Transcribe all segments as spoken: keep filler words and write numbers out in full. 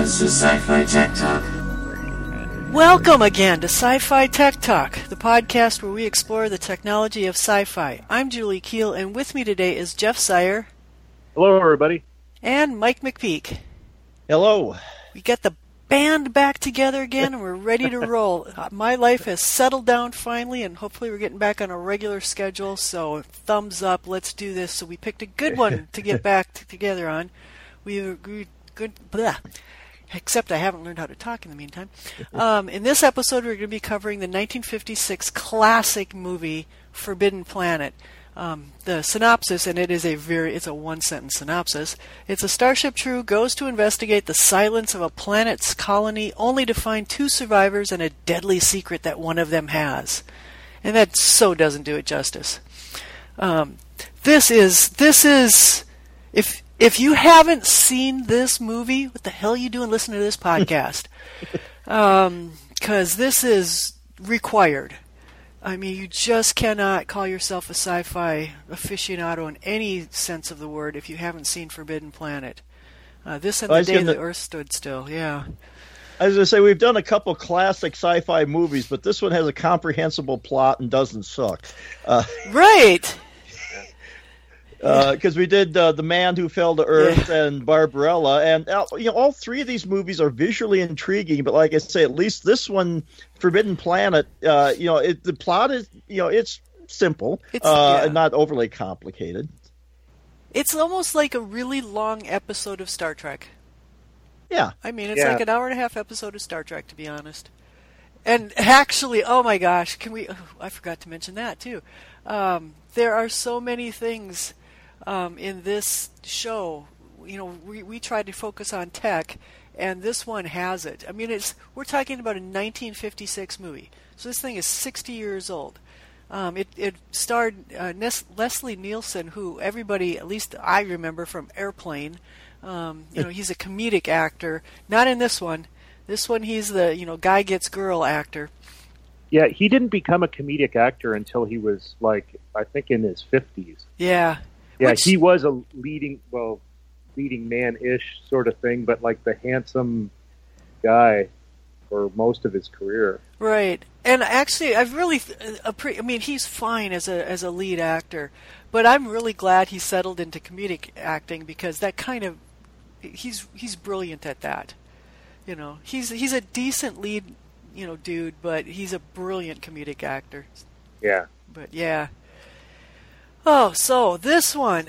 This is Sci-Fi Tech Talk. Welcome again to Sci-Fi Tech Talk, the podcast where we explore the technology of sci-fi. I'm Julie Keel, and with me today is Jeff Sire. Hello, everybody. And Mike McPeak. Hello. We get the band back together again, and we're ready to roll. My life has settled down finally, and hopefully we're getting back on a regular schedule, so thumbs up, let's do this. So we picked a good one to get back t- together on. We agreed, good, blah. Except I haven't learned how to talk in the meantime. Um, in this episode, we're going to be covering the nineteen fifty-six classic movie Forbidden Planet. Um, the synopsis, and it is a very, it's a one-sentence synopsis. It's a Starship crew goes to investigate the silence of a planet's colony, only to find two survivors and a deadly secret that one of them has. And that so doesn't do it justice. Um, this is, this is, if if you haven't seen this movie, what the hell are you doing listening to this podcast? Um, 'cause this is required. I mean, you just cannot call yourself a sci-fi aficionado in any sense of the word if you haven't seen Forbidden Planet. Uh, this and the day gonna, the Earth stood still, yeah. I was going to say, we've done a couple classic sci-fi movies, but this one has a comprehensible plot and doesn't suck. Uh, right! Because uh, we did uh, The Man Who Fell to Earth yeah. and Barbarella, and uh, you know, all three of these movies are visually intriguing. But like I say, at least this one, Forbidden Planet, uh, you know, it, the plot is, you know, it's simple, it's, uh, yeah. and not overly complicated. It's almost like a really long episode of Star Trek. Yeah, I mean, it's yeah. like an hour and a half episode of Star Trek, to be honest. And actually, oh my gosh, can we? Oh, I forgot to mention that too. Um, there are so many things. Um, in this show, you know, we, we tried to focus on tech, and this one has it. I mean, it's we're talking about a nineteen fifty-six movie, so this thing is sixty years old. Um, it, it starred uh, Nes- Leslie Nielsen, who everybody, at least I remember from Airplane. Um, you know, he's a comedic actor. Not in this one. This one, he's the you know guy gets girl actor. Yeah, he didn't become a comedic actor until he was like I think in his fifties. Yeah. Yeah, Which, he was a leading, well, leading man-ish sort of thing, but like the handsome guy for most of his career. Right, and actually, I've really, uh, I mean, he's fine as a as a lead actor, but I'm really glad he settled into comedic acting because that kind of, he's he's brilliant at that. You know, he's he's a decent lead, you know, dude, but he's a brilliant comedic actor. Yeah. But yeah. Oh, so this one,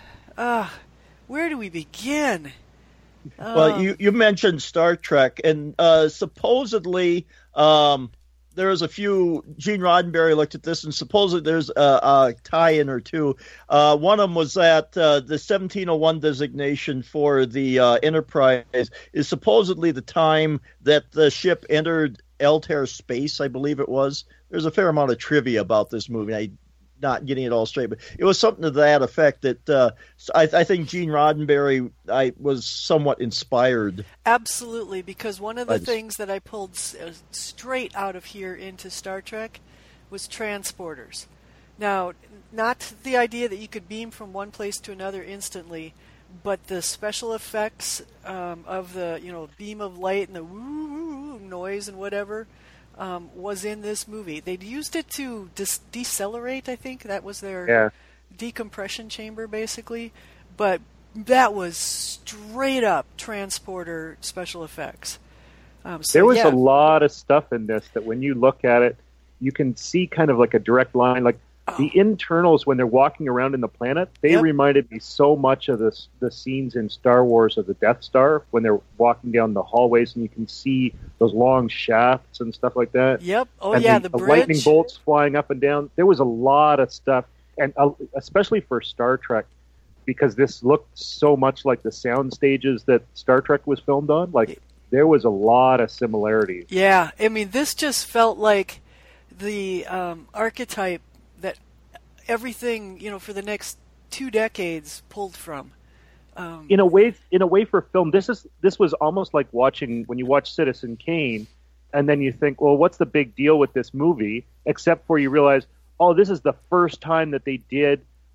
uh, where do we begin? Well, um, you, you mentioned Star Trek, and uh, supposedly um, there was a few, Gene Roddenberry looked at this, and supposedly there's a, a tie-in or two. Uh, one of them was that uh, the seventeen oh one designation for the uh, Enterprise is supposedly the time that the ship entered Altair space, I believe it was. There's a fair amount of trivia about this movie. I not getting it all straight, but it was something to that effect that uh, I, I think Gene Roddenberry I was somewhat inspired. Absolutely, because one of the I just, things that I pulled s- uh, straight out of here into Star Trek was transporters. Now, not the idea that you could beam from one place to another instantly, but the special effects um, of the you know beam of light and the woo noise and whatever. Um, was in this movie. They'd used it to dis- decelerate, I think. That was their yeah. decompression chamber, basically. But that was straight up transporter special effects. Um, so, there was yeah. a lot of stuff in this that when you look at it, you can see kind of like a direct line. Like oh. the internals, when they're walking around in the planet, they yep. reminded me so much of this, the scenes in Star Wars of the Death Star when they're walking down the hallways and you can see those long shafts and stuff like that. Yep. Oh, and yeah, the, the, the bridge. lightning bolts flying up and down. There was a lot of stuff, and uh, especially for Star Trek, because this looked so much like the sound stages that Star Trek was filmed on. Like, there was a lot of similarities. Yeah. I mean, this just felt like the um, archetype that everything, you know, for the next two decades pulled from. Um, in a way, in a way, for film, this is this was almost like watching when you watch Citizen Kane, and then you think, well, what's the big deal with this movie? Except for you realize, oh, this is the first time that they did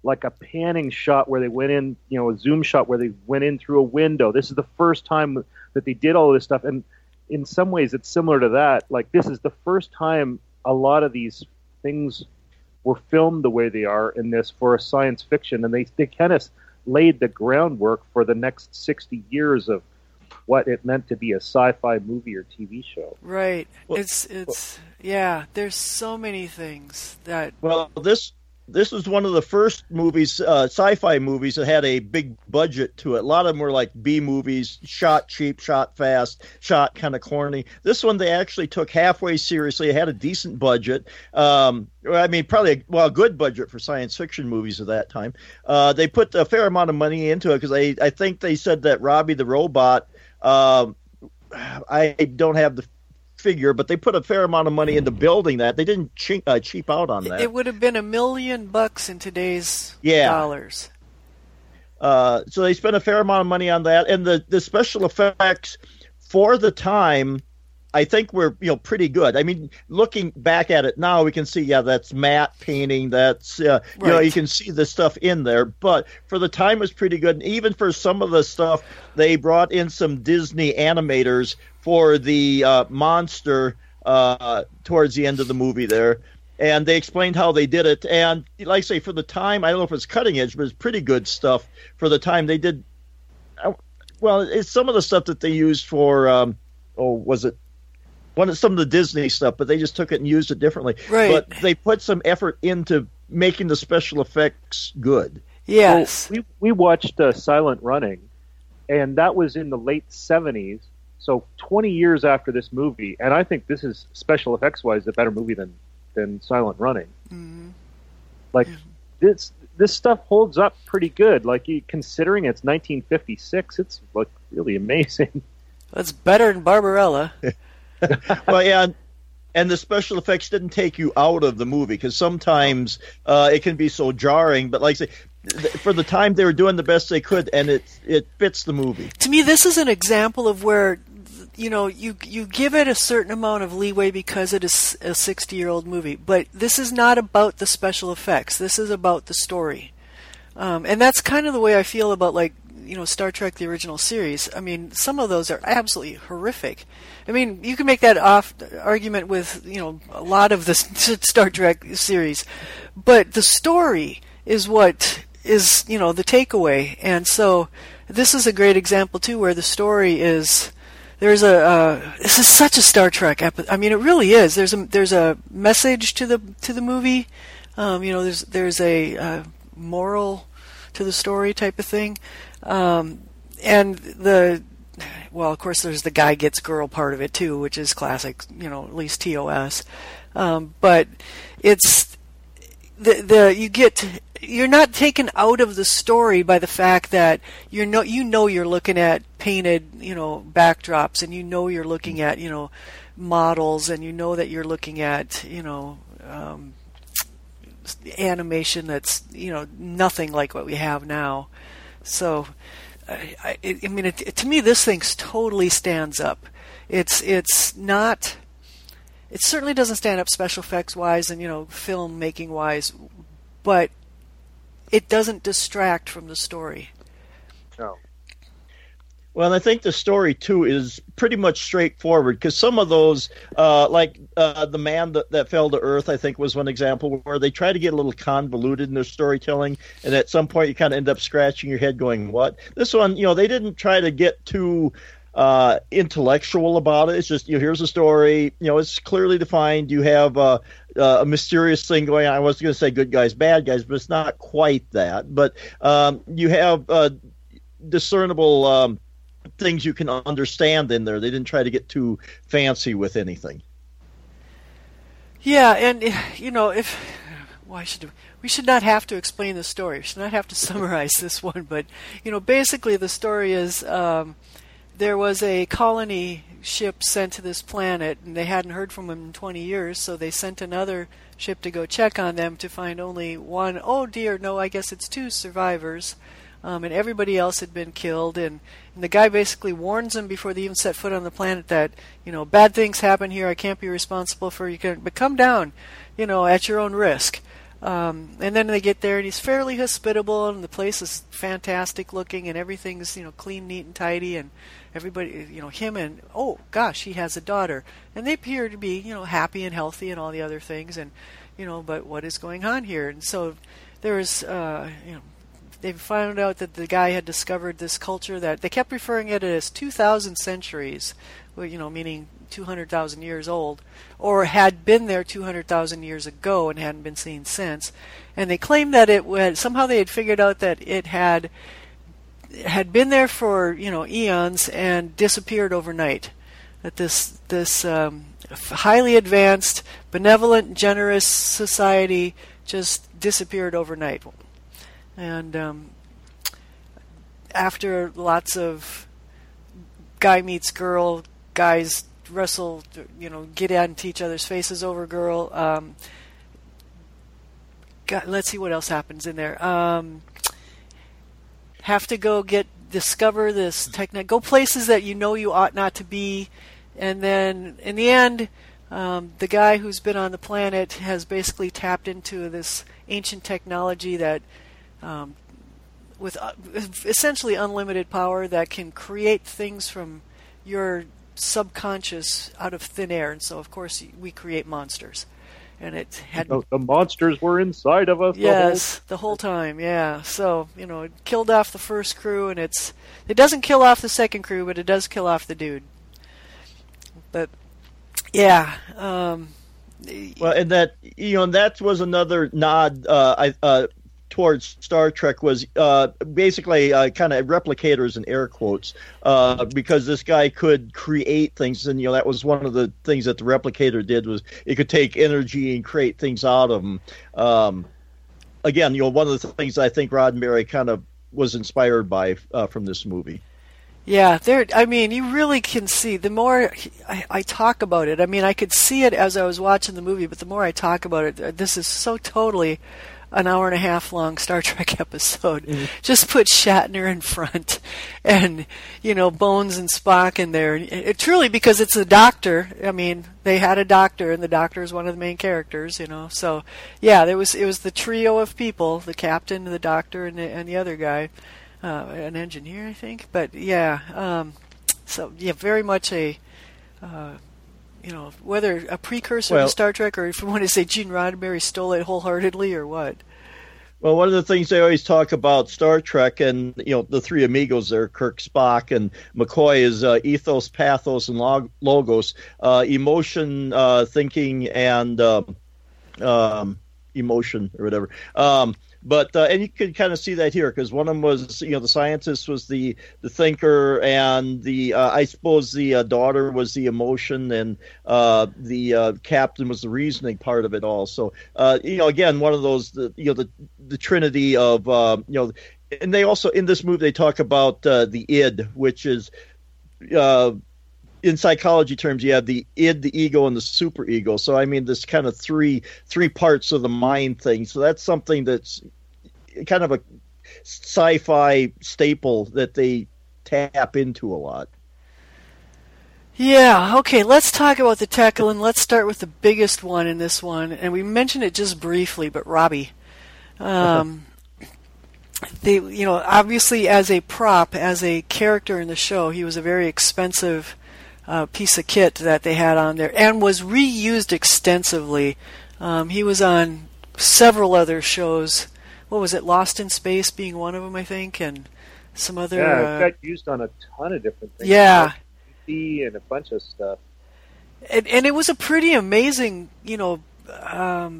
like a panning shot where they went in, you know, a zoom shot where they went in through a window. This is the first time that they did all of this stuff. And in some ways it's similar to that. Like, this is the first time a lot of these things were filmed the way they are in this for a science fiction. And they, they kind of laid the groundwork for the next sixty years of what it meant to be a sci-fi movie or T V show. Right. Well, it's, it's, yeah, there's so many things that... Well, this... This was one of the first movies, uh, sci-fi movies that had a big budget to it. A lot of them were like B movies, shot cheap, shot fast, shot kind of corny. This one they actually took halfway seriously. It had a decent budget. Um, I mean, probably a, well, a good budget for science fiction movies at that time. Uh, they put a fair amount of money into it because I, I think they said that Robbie the Robot. Um, I don't have the figure, but they put a fair amount of money into building that. They didn't cheap, uh, cheap out on that. It would have been a million bucks in today's yeah. dollars. Uh, so they spent a fair amount of money on that, and the, the special effects for the time, I think were you know pretty good. I mean, looking back at it now, we can see yeah, that's matte painting. That's uh, right. you know you can see the stuff in there, but for the time it was pretty good. And even for some of the stuff, they brought in some Disney animators for the uh, monster uh, towards the end of the movie there. And they explained how they did it. And like I say, for the time, I don't know if it's cutting edge, but it's pretty good stuff for the time. They did, well, it's some of the stuff that they used for, um, oh, was it? One of some of the Disney stuff, but they just took it and used it differently. Right. But they put some effort into making the special effects good. Yes. So we, we watched uh, Silent Running, and that was in the late seventies. So twenty years after this movie, and I think this is special effects wise a better movie than, than Silent Running. Mm-hmm. Like mm-hmm. this this stuff holds up pretty good. Like you, considering it's nineteen fifty-six, it's like really amazing. That's better than Barbarella. Well, yeah, and, and the special effects didn't take you out of the movie because sometimes uh, it can be so jarring. But like I say, for the time they were doing the best they could, and it it fits the movie. To me, this is an example of where, you know, you you give it a certain amount of leeway because it is a sixty-year-old movie. But this is not about the special effects. This is about the story. Um, and that's kind of the way I feel about, like, you know, Star Trek, the original series. I mean, some of those are absolutely horrific. I mean, you can make that off argument with, you know, a lot of the Star Trek series. But the story is what is, you know, the takeaway. And so this is a great example, too, where the story is... There's a uh, this is such a Star Trek episode. I mean, it really is. There's a there's a message to the to the movie. Um, you know, there's there's a uh, moral to the story type of thing, um, and the well, of course, there's the guy gets girl part of it too, which is classic. You know, at least T O S. Um, but it's the the you get. You're not taken out of the story by the fact that you're no, you know you're looking at painted, you know, backdrops, and you know you're looking at, you know, models, and you know that you're looking at, you know, um, animation that's, you know, nothing like what we have now. So, I, I, I mean, it, it, to me, this thing totally stands up. It's it's not. It certainly doesn't stand up special effects wise and, you know, film making wise, but it doesn't distract from the story. No. Well, and I think the story, too, is pretty much straightforward, because some of those, uh, like uh, The Man that, that Fell to Earth, I think was one example, where they try to get a little convoluted in their storytelling, and at some point you kind of end up scratching your head going, what? This one, you know, they didn't try to get too uh, intellectual about it. It's just, you know, here's a story, you know, it's clearly defined. You have uh, uh, a mysterious thing going on. I was going to say good guys, bad guys, but it's not quite that. But um, you have uh, discernible um, things you can understand in there. They didn't try to get too fancy with anything. Yeah, and, you know, if... Why should we should not have to explain the story. We should not have to summarize this one. But, you know, basically the story is... Um, there was a colony ship sent to this planet, and they hadn't heard from them in twenty years, so they sent another ship to go check on them to find only one, oh dear, no, I guess it's two survivors, um, and everybody else had been killed, and, and the guy basically warns them before they even set foot on the planet that, you know, bad things happen here, I can't be responsible for you, but come down, you know, at your own risk. Um, and then they get there, and he's fairly hospitable, and the place is fantastic looking, and everything's, you know, clean, neat, and tidy, and everybody, you know, him and, oh, gosh, he has a daughter. And they appear to be, you know, happy and healthy and all the other things, and, you know, but what is going on here? And so there was, uh, you know, they found out that the guy had discovered this culture that, they kept referring it as two thousand centuries, well, you know, meaning two hundred thousand years old, or had been there two hundred thousand years ago and hadn't been seen since. And they claimed that it had, somehow they had figured out that it had had been there for, you know, eons and disappeared overnight. That this this um, highly advanced, benevolent, generous society just disappeared overnight. And um, after lots of guy meets girl, guys wrestle, you know, get out into each other's faces over girl. Um, God, let's see what else happens in there. Um, have to go get discover this technique. Go places that you know you ought not to be, and then in the end, um, the guy who's been on the planet has basically tapped into this ancient technology that, um, with uh, essentially unlimited power, that can create things from your subconscious out of thin air. And so, of course, we create monsters. And it had the, the monsters were inside of us. Yes, the whole, the whole time. Yeah. So, you know, it killed off the first crew, and it's it doesn't kill off the second crew, but it does kill off the dude. But yeah. Um, well, and that you know, and that was another nod. Uh, I. Uh, towards Star Trek was uh, basically uh, kind of replicators in air quotes, uh, because this guy could create things, and you know that was one of the things that the replicator did, was it could take energy and create things out of them. Um, again, you know, one of the things I think Roddenberry kind of was inspired by uh, from this movie. Yeah, there. I mean, you really can see, the more I, I talk about it, I mean, I could see it as I was watching the movie, but the more I talk about it, this is so totally an hour and a half long Star Trek episode. Mm-hmm. Just put Shatner in front and, you know, Bones and Spock in there. It, it, truly, because it's a doctor. I mean, they had a doctor, and the doctor is one of the main characters, you know. So, yeah, there was it was the trio of people, the captain, the doctor, and the, and the other guy, uh, an engineer, I think. But, yeah, um, so, yeah, very much a... Uh, You know, whether a precursor well, to Star Trek, or if you want to say Gene Roddenberry stole it wholeheartedly, or what. Well, one of the things they always talk about Star Trek, and you know, the three amigos there, Kirk, Spock, and McCoy, is uh, ethos, pathos, and log- logos, uh, emotion, uh, thinking, and um, um, emotion, or whatever. Um, But uh, and you can kind of see that here, because one of them was, you know, the scientist was the, the thinker, and the uh, I suppose the uh, daughter was the emotion, and uh, the uh, captain was the reasoning part of it all. So uh, you know, again, one of those, the, you know, the the trinity of uh, you know, and they also in this movie they talk about uh, the id, which is. Uh, In psychology terms, you have the id, the ego, and the superego. So, I mean, this kind of three three parts of the mind thing. So that's something that's kind of a sci-fi staple that they tap into a lot. Yeah, okay, let's talk about the tackle, and let's start with the biggest one in this one. And we mentioned it just briefly, but Robbie. Um, they, you know, obviously as a prop, as a character in the show, he was a very expensive Uh, piece of kit that they had on there, and was reused extensively. Um, he was on several other shows. What was it? Lost in Space being one of them, I think, and some other. Yeah, it uh, got used on a ton of different things. Yeah, and a bunch of stuff. And, and it was a pretty amazing, you know, um,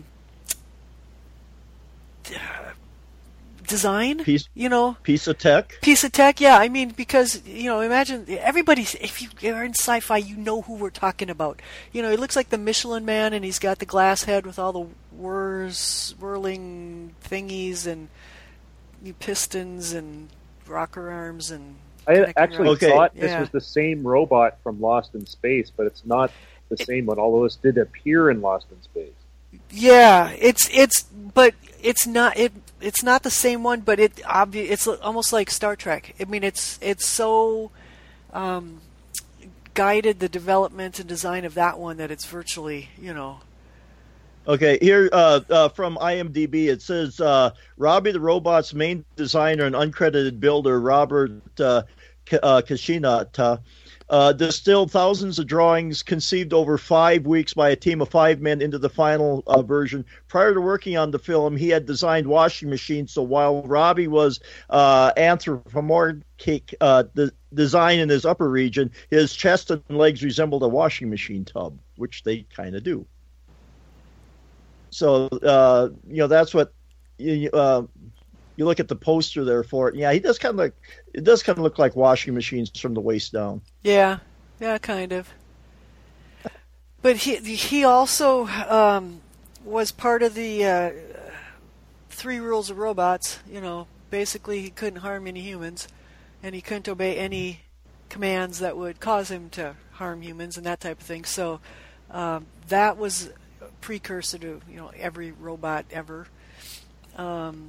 design, piece, you know, piece of tech, piece of tech. Yeah, I mean, because you know, imagine everybody. If you are in sci-fi, you know who we're talking about. You know, he looks like the Michelin Man, and he's got the glass head with all the whirs, whirling thingies, and pistons, and rocker arms, and. I actually okay. thought this yeah. was the same robot from Lost in Space, but it's not the same one. Although this did appear in Lost in Space. Yeah, it's it's, but it's not it. It's not the same one, but it obvi- It's almost like Star Trek. I mean, it's it's so um, guided the development and design of that one that it's virtually, you know, Okay, here uh, uh, from IMDb, it says uh, Robbie the Robot's main designer and uncredited builder, Robert uh, K- uh, Kashinata, uh, distilled thousands of drawings conceived over five weeks by a team of five men into the final uh, version. Prior to working on the film, he had designed washing machines, so while Robbie was uh, anthropomorphic uh, the design in his upper region, his chest and legs resembled a washing machine tub, which they kind of do. So, uh, you know, that's what you, uh, you look at the poster there for it. Yeah, he does kind of like, it does kind of look like washing machines from the waist down. Yeah, yeah, kind of. But he he also um, was part of the uh, three rules of robots. You know, basically he couldn't harm any humans, and he couldn't obey any commands that would cause him to harm humans and that type of thing. So um, that was precursor to, you know, every robot ever. Um,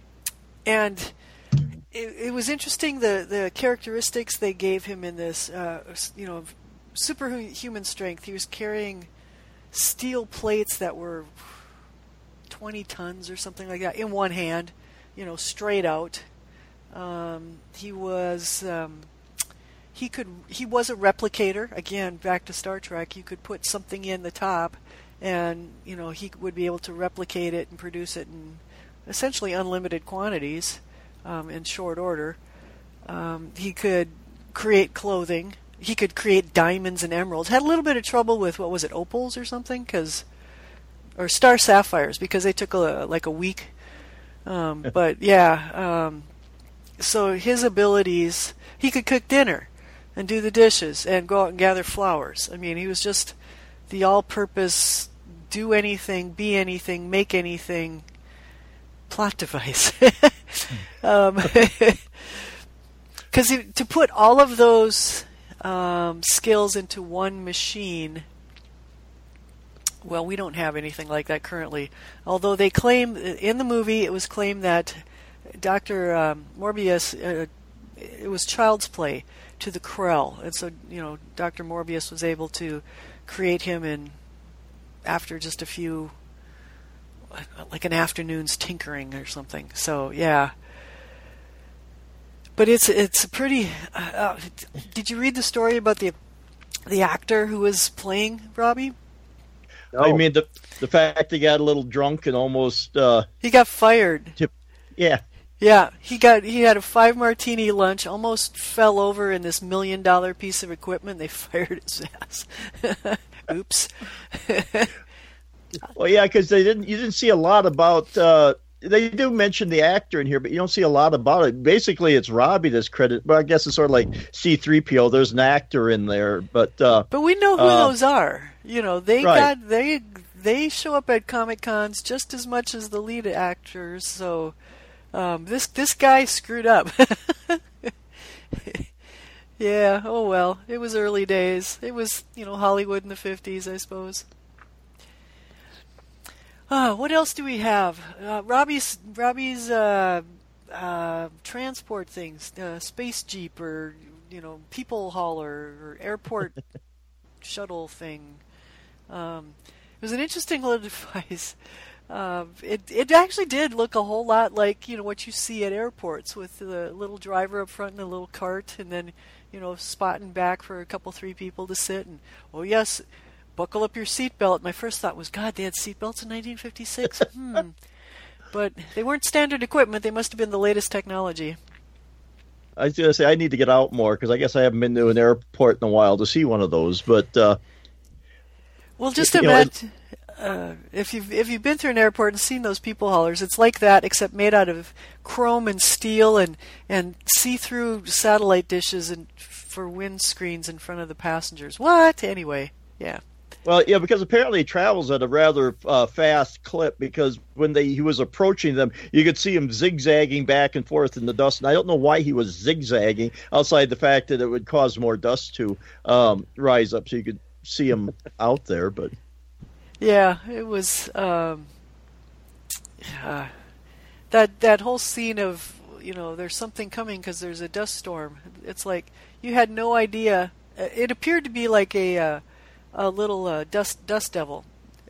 and it, it was interesting the, the characteristics they gave him in this, uh, you know, superhuman strength. He was carrying steel plates that were twenty tons or something like that in one hand, you know, straight out. Um, he was um, he could he was a replicator. Again, back to Star Trek, you could put something in the top, and you know he would be able to replicate it and produce it in essentially unlimited quantities um, in short order. Um, he could create clothing. He could create diamonds and emeralds. Had a little bit of trouble with, what was it, opals or something, because or star sapphires, because they took a, like a week. Um, but yeah, um, so his abilities, he could cook dinner and do the dishes and go out and gather flowers. I mean, he was just the all-purpose, do anything, be anything, make anything plot device. um, because to put all of those um, skills into one machine, well, we don't have anything like that currently. Although they claim, in the movie, it was claimed that Doctor Um, Morbius, uh, it was child's play to the Krell. And so, you know, Doctor Morbius was able to create him in, after just a few, like an afternoon's tinkering or something. So, yeah. But it's it's a pretty. Uh, did you read the story about the the actor who was playing Robbie? No. I mean the the fact he got a little drunk and almost uh, he got fired. Tip, yeah, yeah. He got he had a five martini lunch, almost fell over in this million dollar piece of equipment. They fired his ass. Oops. Well, yeah, because they didn't. You didn't see a lot about. Uh, They do mention the actor in here, but you don't see a lot about it. Basically, it's Robbie that's credited, but I guess it's sort of like C three P O. There's an actor in there, but uh, but we know who uh, those are. You know, they right. got they they show up at Comic Cons just as much as the lead actors. So um, this this guy screwed up. Yeah. Oh well. It was early days. It was, you know, Hollywood in the fifties, I suppose. Uh, what else do we have? Uh, Robbie's Robbie's uh, uh, transport things, uh, space jeep, or you know, people hauler, or airport shuttle thing. Um, it was an interesting little device. Uh, it it actually did look a whole lot like, you know, what you see at airports, with the little driver up front and a little cart, and then, you know, spotting back for a couple three people to sit. And oh yes, buckle up your seatbelt. My first thought was, God, they had seatbelts in nineteen fifty-six? hmm. But they weren't standard equipment. They must have been the latest technology. I was going to say, I need to get out more, because I guess I haven't been to an airport in a while to see one of those. But uh, well, just you imagine know, uh, if you've if you've been through an airport and seen those people haulers, it's like that, except made out of chrome and steel and and see-through satellite dishes and for windscreens in front of the passengers. What? Anyway, yeah. Well, yeah, because apparently he travels at a rather uh, fast clip, because when they he was approaching them, you could see him zigzagging back and forth in the dust. And I don't know why he was zigzagging, outside the fact that it would cause more dust to um, rise up, so you could see him out there. But yeah, it was um, uh, that that whole scene of, you know, there's something coming because there's a dust storm. It's like you had no idea. It appeared to be like a uh, a little uh, dust dust devil. I,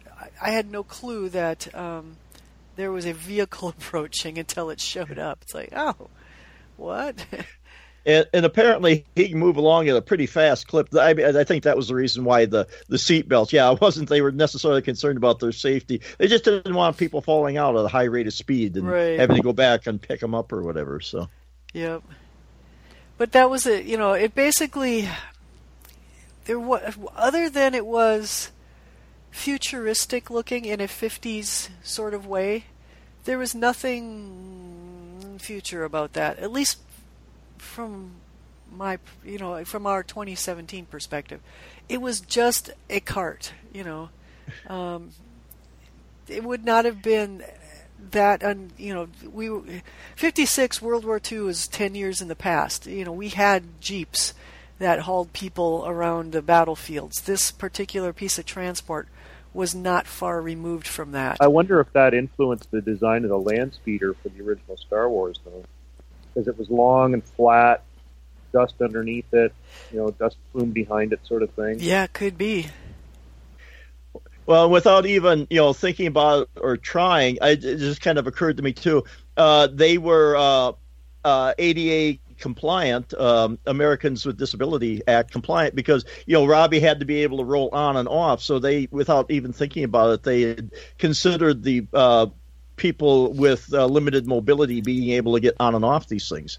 I had no clue that um, there was a vehicle approaching until it showed up. It's like, oh, what? And, and apparently he can move along at a pretty fast clip. I, I think that was the reason why the, the seat belts. Yeah, it wasn't they were necessarily concerned about their safety. They just didn't want people falling out at a high rate of speed and right. having to go back and pick them up or whatever. So, yep. But that was it. You know, it basically there was, other than it was futuristic looking in a fifties sort of way, there was nothing future about that. At least from my, you know, from our twenty seventeen perspective, it was just a cart. You know, um, it would not have been that. Un, you know, we fifty-six World War Two is ten years in the past. You know, we had jeeps that hauled people around the battlefields. This particular piece of transport was not far removed from that. I wonder if that influenced the design of the land speeder for the original Star Wars, though. Because it was long and flat, dust underneath it, you know, dust plume behind it, sort of thing. Yeah, could be. Well, without even you know thinking about it or trying, I, it just kind of occurred to me too. Uh, they were uh, uh, A D A compliant, um, Americans with Disability Act compliant, because you know Robbie had to be able to roll on and off. So they, without even thinking about it, they had considered the uh, people with uh, limited mobility being able to get on and off these things.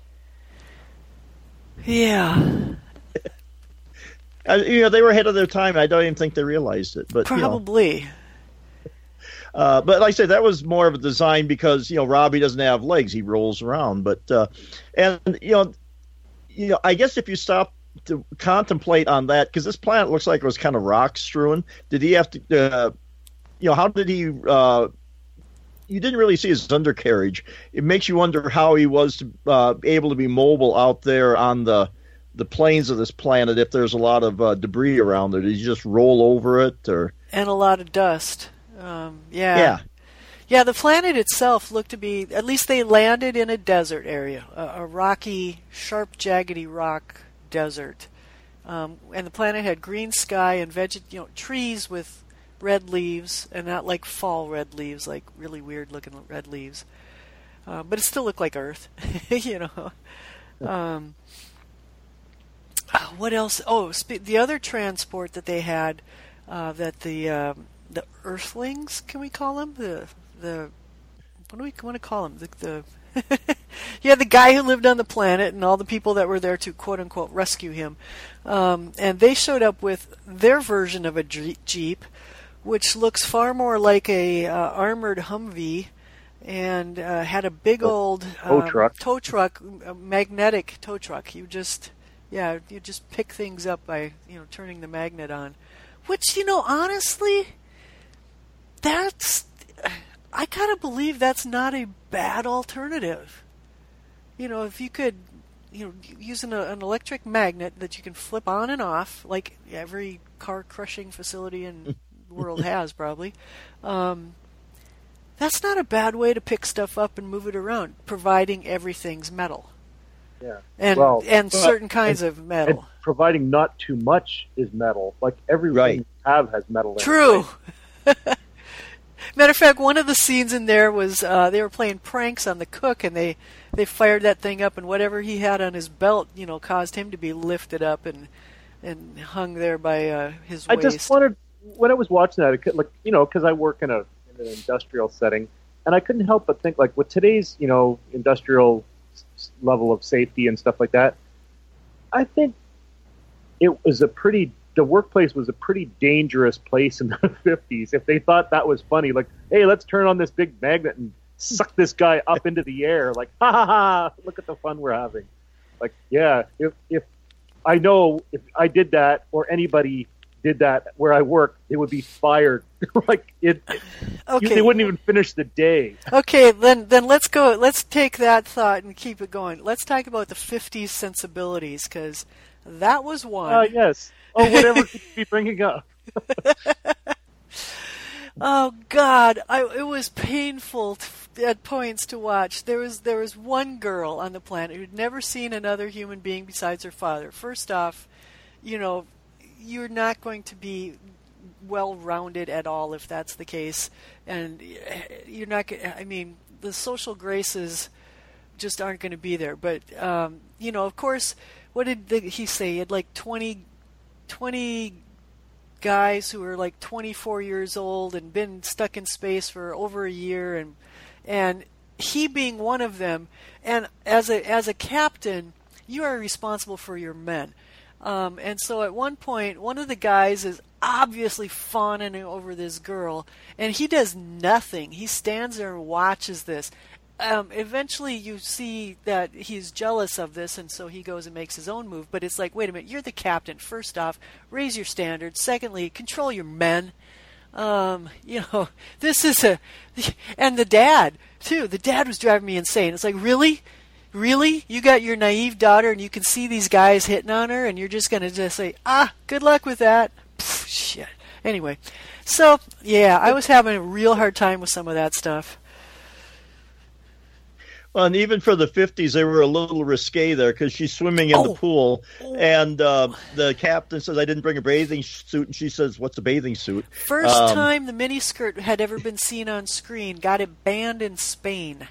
Yeah. uh, you know, they were ahead of their time. I don't even think they realized it. But probably. You know. uh, but like I said, that was more of a design because you know Robbie doesn't have legs; he rolls around. But uh, and you know, you know, I guess if you stop to contemplate on that, because this planet looks like it was kind of rock strewn. Did he have to? Uh, you know, how did he? Uh, you didn't really see his undercarriage. It makes you wonder how he was to, uh, able to be mobile out there on the the plains of this planet if there's a lot of uh, debris around there. Did he just roll over it? Or And a lot of dust. Um, yeah. Yeah. Yeah, the planet itself looked to be, at least they landed in a desert area, a, a rocky, sharp, jaggedy rock desert. Um, and the planet had green sky and veg- you know, trees with red leaves, and not like fall red leaves, like really weird looking red leaves. Uh, but it still looked like Earth, you know. Um, what else? Oh, sp- the other transport that they had, uh, that the um, the Earthlings, can we call them the the what do we want to call them? The, the yeah, the guy who lived on the planet and all the people that were there to quote unquote rescue him, um, and they showed up with their version of a Jeep, which looks far more like a uh, armored Humvee, and uh, had a big old tow um, truck. Tow truck, a magnetic tow truck. You just, yeah, you just pick things up by you know turning the magnet on, which you know honestly, that's I gotta believe that's not a bad alternative. You know, if you could, you know, use an, an electric magnet that you can flip on and off, like every car crushing facility in world has probably. Um, that's not a bad way to pick stuff up and move it around, providing everything's metal. Yeah. And well, and but, certain kinds and, of metal. And providing not too much is metal. Like everything right. you have has metal in True. it. Right? Matter of fact, one of the scenes in there was uh, they were playing pranks on the cook, and they, they fired that thing up, and whatever he had on his belt, you know, caused him to be lifted up and and hung there by uh, his I waist. just wanted, when I was watching that, it could, like you know, because I work in a in an industrial setting, and I couldn't help but think, like, with today's you know industrial s- level of safety and stuff like that, I think it was a pretty. The workplace was a pretty dangerous place in the fifties. If they thought that was funny, like, hey, let's turn on this big magnet and suck this guy up into the air, like, ha ha ha! Look at the fun we're having. Like, yeah, if if I know if I did that or anybody did that where I work, they would be fired. like it, Okay. they wouldn't even finish the day. Okay, then then let's go. Let's take that thought and keep it going. Let's talk about the fifties sensibilities, because that was one. Ah, uh, yes. Oh, whatever could you be bringing up. Oh God, I, it was painful t- at points to watch. There was there was one girl on the planet who'd never seen another human being besides her father. First off, you know, you're not going to be well-rounded at all if that's the case. And you're not going to, I mean, the social graces just aren't going to be there. But, um, you know, of course, what did the, he say? He had like twenty, twenty guys who were like twenty-four years old and been stuck in space for over a year, and and he being one of them. And as a as a captain, you are responsible for your men. Um, and so at one point, one of the guys is obviously fawning over this girl, and he does nothing. He stands there and watches this. Um, eventually, you see that he's jealous of this, and so he goes and makes his own move. But it's like, wait a minute, you're the captain. First off, raise your standards. Secondly, control your men. Um, you know, this is a... And the dad, too. The dad was driving me insane. It's like, really? Really? You got your naive daughter, and you can see these guys hitting on her, and you're just going to just say, ah, good luck with that. Pfft, shit. Anyway, so, yeah, I was having a real hard time with some of that stuff. Well, and even for the fifties, they were a little risque there because she's swimming in oh. the pool, oh. and uh, the captain says, I didn't bring a bathing suit, and she says, what's a bathing suit? First um, time the miniskirt had ever been seen on screen. Got it banned in Spain.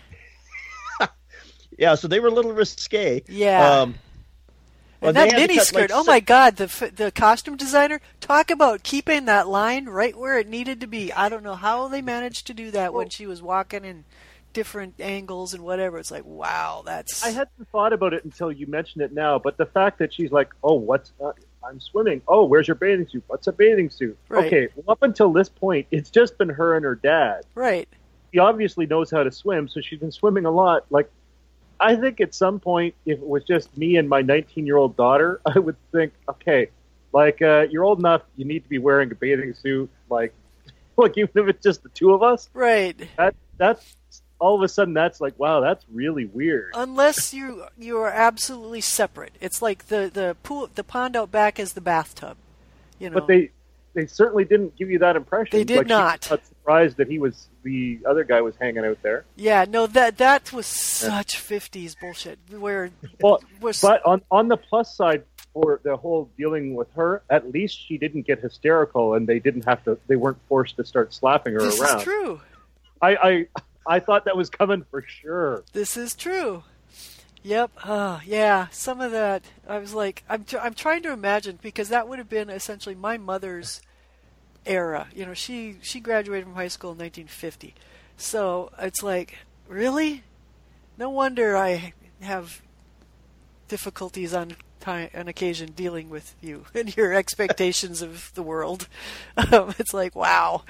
Yeah, so they were a little risque. Yeah. Um, and that miniskirt, like, oh my God, the the costume designer, talk about keeping that line right where it needed to be. I don't know how they managed to do that well, when she was walking in different angles and whatever. It's like, wow, that's... I hadn't thought about it until you mentioned it now, but the fact that she's like, oh, what's... Uh, I'm swimming. Oh, where's your bathing suit? What's a bathing suit? Right. Okay, well, up until this point, it's just been her and her dad. Right. He obviously knows how to swim, so she's been swimming a lot. Like, I think at some point, if it was just me and my nineteen-year-old daughter, I would think, okay, like, uh, you're old enough, you need to be wearing a bathing suit. Like, like even if it's just the two of us. Right. That That's... All of a sudden, that's like, wow, that's really weird. Unless you you are absolutely separate, it's like the the pool, the pond out back is the bathtub, you know. But they they certainly didn't give you that impression. They did like, not. She was not surprised that he was the other guy was hanging out there. Yeah, no, that that was such fifties bullshit. Where well, was, but on on the plus side for the whole dealing with her, at least she didn't get hysterical, and they didn't have to. They weren't forced to start slapping her this around. This is true. I. I I thought that was coming for sure. This is true. Yep. Uh, yeah. Some of that, I was like, I'm tr- I'm trying to imagine, because that would have been essentially my mother's era. You know, she she graduated from high school in nineteen fifty. So it's like, really? No wonder I have difficulties on time, on occasion dealing with you and your expectations of the world. Um, it's like, wow.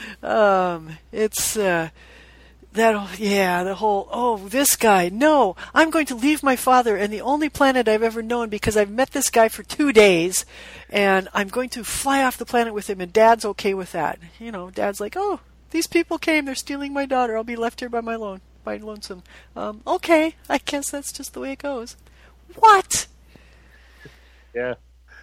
Um, it's. Uh, That, yeah, the whole, oh, this guy, no, I'm going to leave my father and the only planet I've ever known because I've met this guy for two days, and I'm going to fly off the planet with him, and Dad's okay with that. You know, Dad's like, oh, these people came, they're stealing my daughter, I'll be left here by my lone, by lonesome. Um, okay, I guess that's just the way it goes. What? Yeah.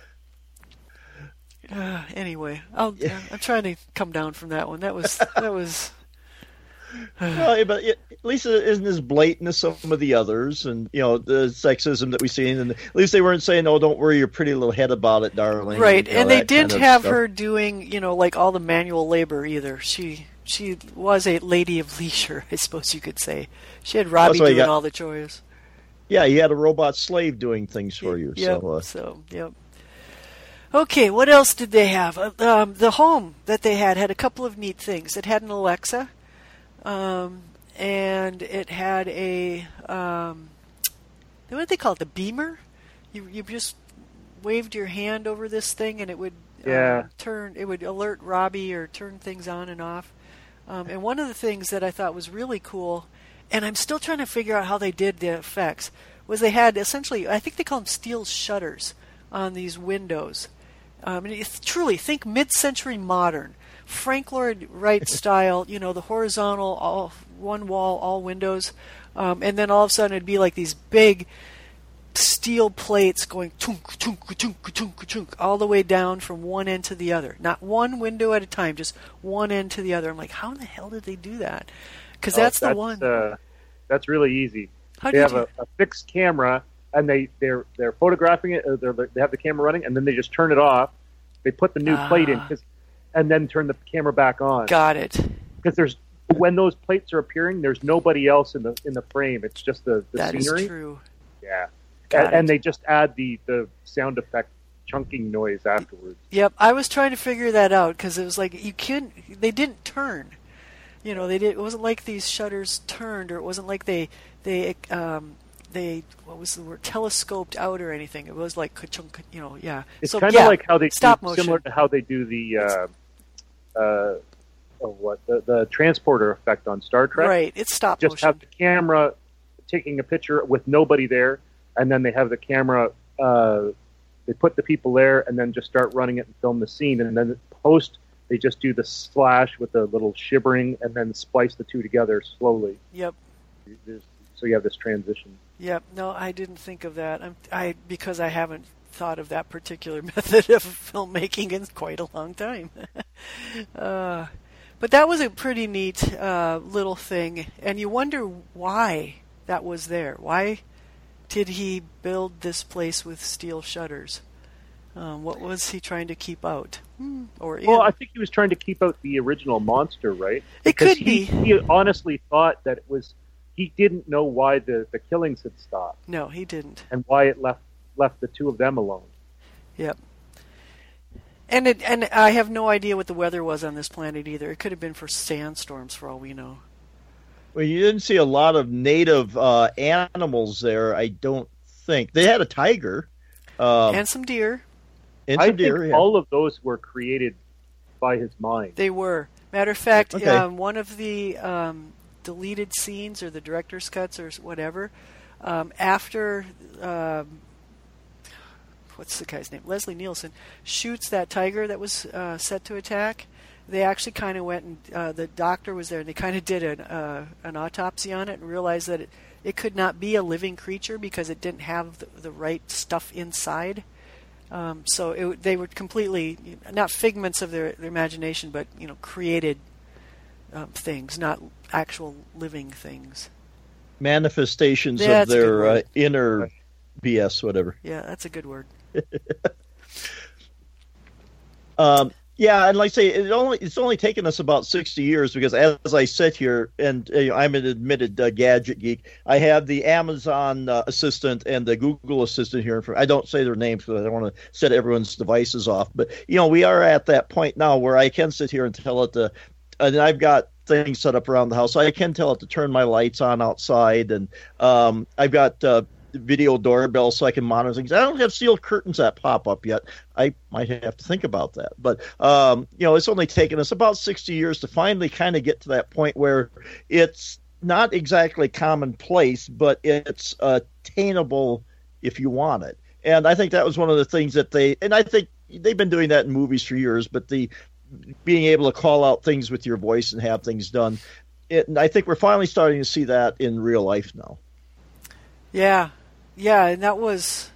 Uh, anyway, I'll, yeah. I'm trying to come down from that one. That was, that was... Well, but it, at least it isn't as blatant as some of the others, and you know the sexism that we've seen. And at least they weren't saying, "Oh, don't worry your pretty little head about it, darling." Right, and, you know, and they kind didn't of have stuff. her doing, you know, like all the manual labor either. She she was a lady of leisure, I suppose you could say. She had Robbie doing got, all the chores. Yeah, you had a robot slave doing things for you. Yep, so, uh, so yep. Okay, what else did they have? Uh, um, the home that they had had a couple of neat things. It had an Alexa. Um, and it had a, um, what do they call it, the beamer? You you just waved your hand over this thing, and it would yeah. uh, turn, it would alert Robbie or turn things on and off. Um, and one of the things that I thought was really cool, and I'm still trying to figure out how they did the effects, was they had essentially, I think they call them steel shutters on these windows. Um, and it's truly, think mid-century modern. Frank Lloyd Wright style, you know, the horizontal, all one wall, all windows, um, and then all of a sudden it'd be like these big steel plates going tunk, tunk, tunk, tunk, tunk, all the way down from one end to the other. Not one window at a time, just one end to the other. I'm like, how in the hell did they do that? Because oh, that's, that's the one. Uh, that's really easy. How they did have you... a, a fixed camera, and they they're they're photographing it. Or they're, they have the camera running, and then they just turn it off. They put the new ah. plate in. Cause and then turn the camera back on. Got it. Because there's when those plates are appearing, there's nobody else in the in the frame. It's just the, the That scenery. is true. Yeah, Got and, and it. they just add the, the sound effect chunking noise afterwards. Yep, I was trying to figure that out because it was like you couldn't. They didn't turn. You know, they did. It wasn't like these shutters turned, or it wasn't like they they um, they what was the word telescoped out or anything. It was like ka-chunk, you know, yeah. It's so, kind of yeah, like how they stop do, motion. similar to how they do the uh, uh, oh, what the, the transporter effect on Star Trek. Right, it's stop Just motion. have the camera taking a picture with nobody there, and then they have the camera. Uh, they put the people there, and then just start running it and film the scene, and then post. They just do the slash with the little shivering, and then splice the two together slowly. Yep. There's, so you have this transition. Yep. No, I didn't think of that. I'm, I because I haven't thought of that particular method of filmmaking in quite a long time. uh, but that was a pretty neat uh, little thing, and you wonder why that was there. Why did he build this place with steel shutters? Um, what was he trying to keep out? Hmm. Or in? Well, I think he was trying to keep out the original monster, right? It Because could he, be. He honestly thought that it was. He didn't know why the, the killings had stopped No, he didn't. and why it left left the two of them alone. Yep. And it, and I have no idea what the weather was on this planet either. It could have been for sandstorms, for all we know. Well, you didn't see a lot of native uh, animals there, I don't think. They had a tiger. Um, And some deer. and I some think deer, yeah. all of those were created by his mind. They were. Matter of fact, Okay. um, one of the um, deleted scenes or the director's cuts or whatever, um, after um, what's the guy's name? Leslie Nielsen shoots that tiger that was uh, set to attack. They actually kind of went and uh, the doctor was there, and they kind of did an uh, an autopsy on it and realized that it, it could not be a living creature because it didn't have the, the right stuff inside. Um, so it, they were completely not figments of their, their imagination, but you know, created um, things, not actual living things. Manifestations Yeah, of that's a good their uh, word. inner B S, whatever. Yeah, that's a good word. Um, yeah, and like I say, it only it's only taken us about sixty years because as I sit here, and uh, I'm an admitted uh, gadget geek, I have the Amazon uh, assistant and the Google assistant here. For, I don't say their names because I don't want to set everyone's devices off. But you know, we are at that point now where I can sit here and tell it to, and I've got things set up around the house, so I can tell it to turn my lights on outside, and um, I've got. Uh, video doorbell so I can monitor things. I don't have sealed curtains that pop up yet. I might have to think about that. But, um, you know, it's only taken us about sixty years to finally kind of get to that point where it's not exactly commonplace, but it's attainable if you want it. And I think that was one of the things that they, and I think they've been doing that in movies for years, but the being able to call out things with your voice and have things done, it, and I think we're finally starting to see that in real life now. Yeah, yeah, and that was.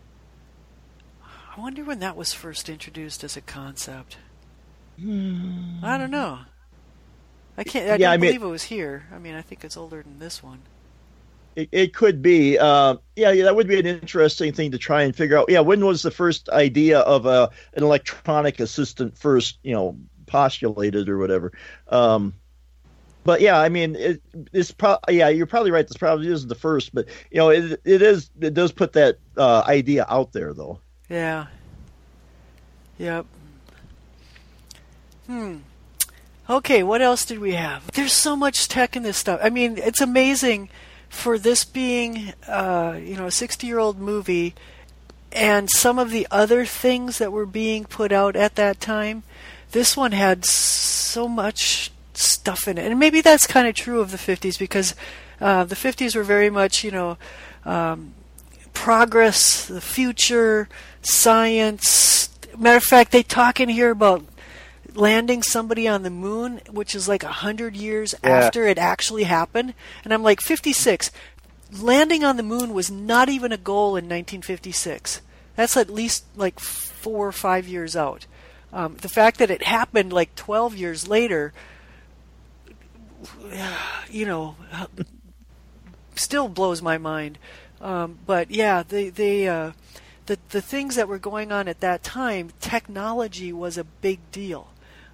I wonder when that was first introduced as a concept. Hmm. I don't know. I can't. I Yeah, don't I mean- believe it was here. I mean, I think it's older than this one. It, it could be. Uh, yeah, yeah, that would be an interesting thing to try and figure out. Yeah, when was the first idea of a, an electronic assistant first, you know, postulated or whatever? Um, but yeah, I mean, it, it's pro- yeah, you're probably right. This probably isn't the first, but you know, it, it is. It does put that uh, idea out there, though. Yeah. Yep. Hmm. Okay, what else did we have? There's so much tech in this stuff. I mean, it's amazing for this being, uh, you know, a sixty-year-old movie, and some of the other things that were being put out at that time. This one had so much stuff in it, and maybe that's kind of true of the fifties because uh, the fifties were very much, you know, um, progress, the future, science. Matter of fact, they talk in here about landing somebody on the moon, which is like a hundred years Yeah. after it actually happened. And I'm like, fifty-six. Landing on the moon was not even a goal in nineteen fifty-six. That's at least like four or five years out. Um, the fact that it happened like twelve years later, you know, still blows my mind. Um, but yeah, they they uh, the the things that were going on at that time, technology was a big deal.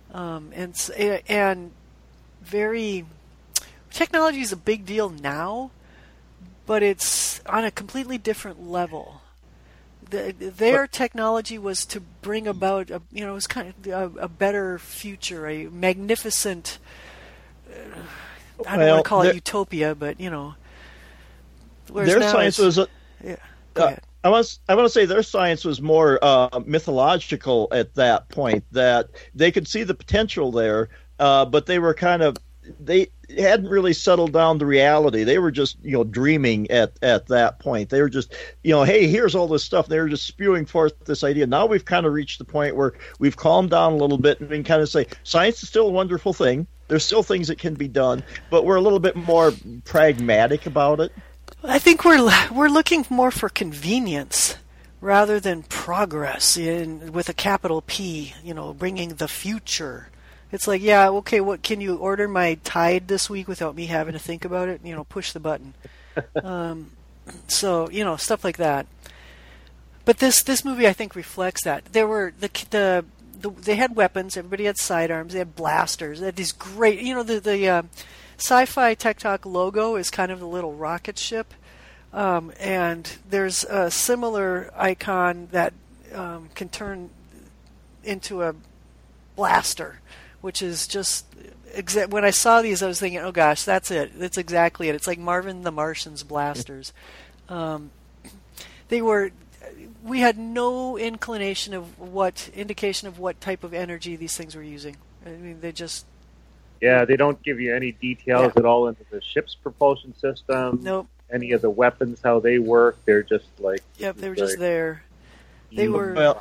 um, and s- a- and very technology is a big deal now, but it's on a completely different level. The, their But- technology was to bring about a, you know, it was kind of a, a better future, a magnificent. Uh, I don't Well, want to call their- it utopia, but you know, whereas Their now science it's- was. A, yeah. Go uh, ahead. I want I want to say their science was more uh, mythological at that point. That they could see the potential there, uh, but they were kind of they hadn't really settled down to reality. They were just you know dreaming at at that point. They were just you know hey, here's all this stuff. They were just spewing forth this idea. Now we've kind of reached the point where we've calmed down a little bit and we can kind of say science is still a wonderful thing. There's still things that can be done, but we're a little bit more pragmatic about it. I think we're we're looking more for convenience rather than progress in with a capital P. You know, bringing the future. It's like, yeah, okay, what can you order my Tide this week without me having to think about it? You know, push the button. um, so you know, stuff like that. But this this movie, I think, reflects that. There were the the, the they had weapons. Everybody had sidearms. They had blasters. They had these great, you know, the the. Uh, Sci-Fi Tech Talk logo is kind of the little rocket ship, um, and there's a similar icon that um, can turn into a blaster, which is just exa- when I saw these, I was thinking, oh gosh, that's it. That's exactly it. It's like Marvin the Martian's blasters. Um, they were. We had no inclination of what indication of what type of energy these things were using. I mean, they just. Yeah, they don't give you any details Yeah. at all into the ship's propulsion system. Nope. Any of the weapons, how they work. They're just like. Yep, this they were is just very there. They evil were- Well,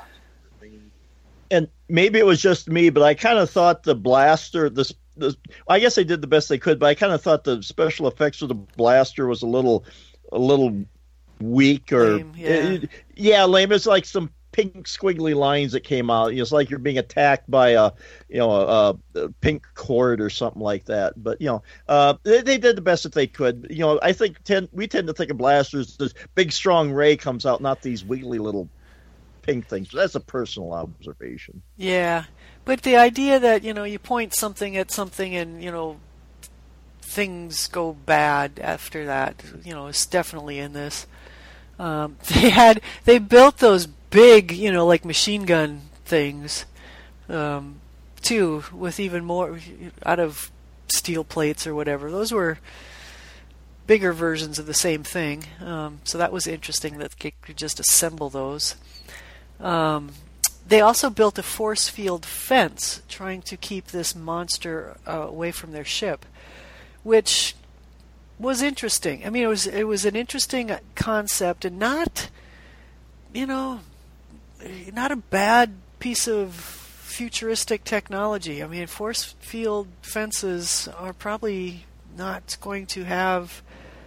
and maybe it was just me, but I kind of thought the blaster, the, the I guess they did the best they could, but I kind of thought the special effects of the blaster was a little, a little weak or Lame, yeah. it- yeah, lame. It's like some pink squiggly lines that came out. It's like you're being attacked by a, you know, a, a pink cord or something like that. But you know, uh, they, they did the best that they could. You know, I think tend, we tend to think of blasters. This big strong ray comes out, not these wiggly little pink things. That's a personal observation. Yeah, but the idea that you know you point something at something and you know things go bad after that, you know, is definitely in this. Um, they had they built those big, you know, like machine gun things, um, too, with even more out of steel plates or whatever. Those were bigger versions of the same thing. Um, so that was interesting that they could just assemble those. Um, they also built a force field fence trying to keep this monster uh, away from their ship, which was interesting. I mean, it was it was an interesting concept and not, you know, not a bad piece of futuristic technology. I mean, force field fences are probably not going to have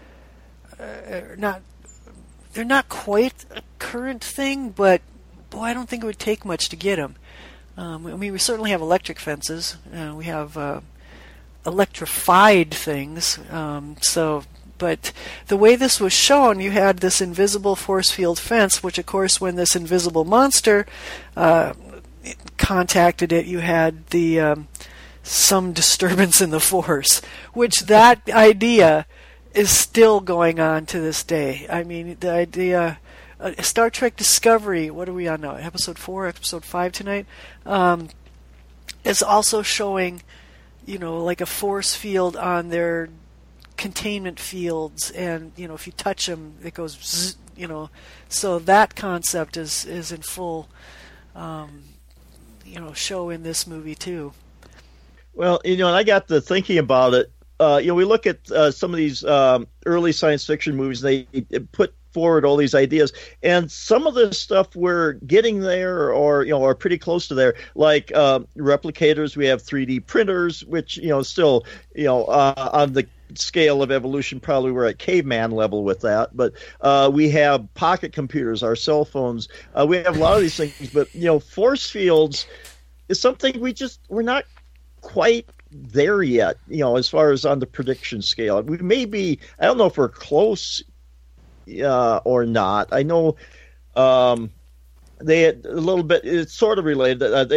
uh, not they're not quite a current thing, but boy, I don't think it would take much to get them. Um, I mean, we certainly have electric fences. Uh, we have uh, electrified things. Um, so, but the way this was shown, you had this invisible force field fence, which, of course, when this invisible monster uh, contacted it, you had the um, some disturbance in the force, which that idea is still going on to this day. I mean, the idea. Uh, Star Trek Discovery, what are we on now? Episode four, episode five tonight, um, is also showing, you know, like a force field on their containment fields, and you know, if you touch them, it goes, zzz, you know. So that concept is is in full, um, you know, show in this movie too. Well, you know, and I got to thinking about it. Uh, you know, we look at uh, some of these um, early science fiction movies. They, they put forward all these ideas, and some of this stuff we're getting there, or you know, are pretty close to there. Like uh, replicators, we have three D printers, which you know, still you know, uh, on the scale of evolution, probably we're at caveman level with that. But uh, we have pocket computers, our cell phones. Uh, we have a lot of these things, but you know, force fields is something we just we're not quite there yet. You know, as far as on the prediction scale, we may be. I don't know if we're close. Uh, or not. I know um, they had a little bit. It's sort of related. Uh, they've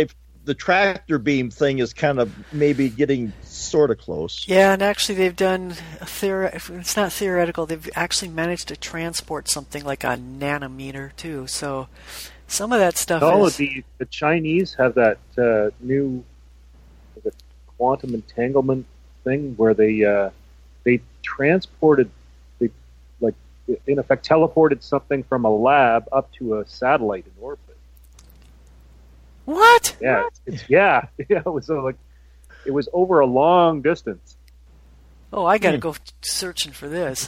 the tractor beam thing is kind of maybe getting sort of close. Yeah, and actually they've done a theori- it's not theoretical. They've actually managed to transport something like a nanometer too. So some of that stuff No, is the the Chinese have that uh, new the quantum entanglement thing where they uh, they transported they like in effect teleported something from a lab up to a satellite in orbit. What? Yeah, it's, it's yeah, yeah. It was uh, like it was over a long distance. Oh, I got to Hmm. go searching for this.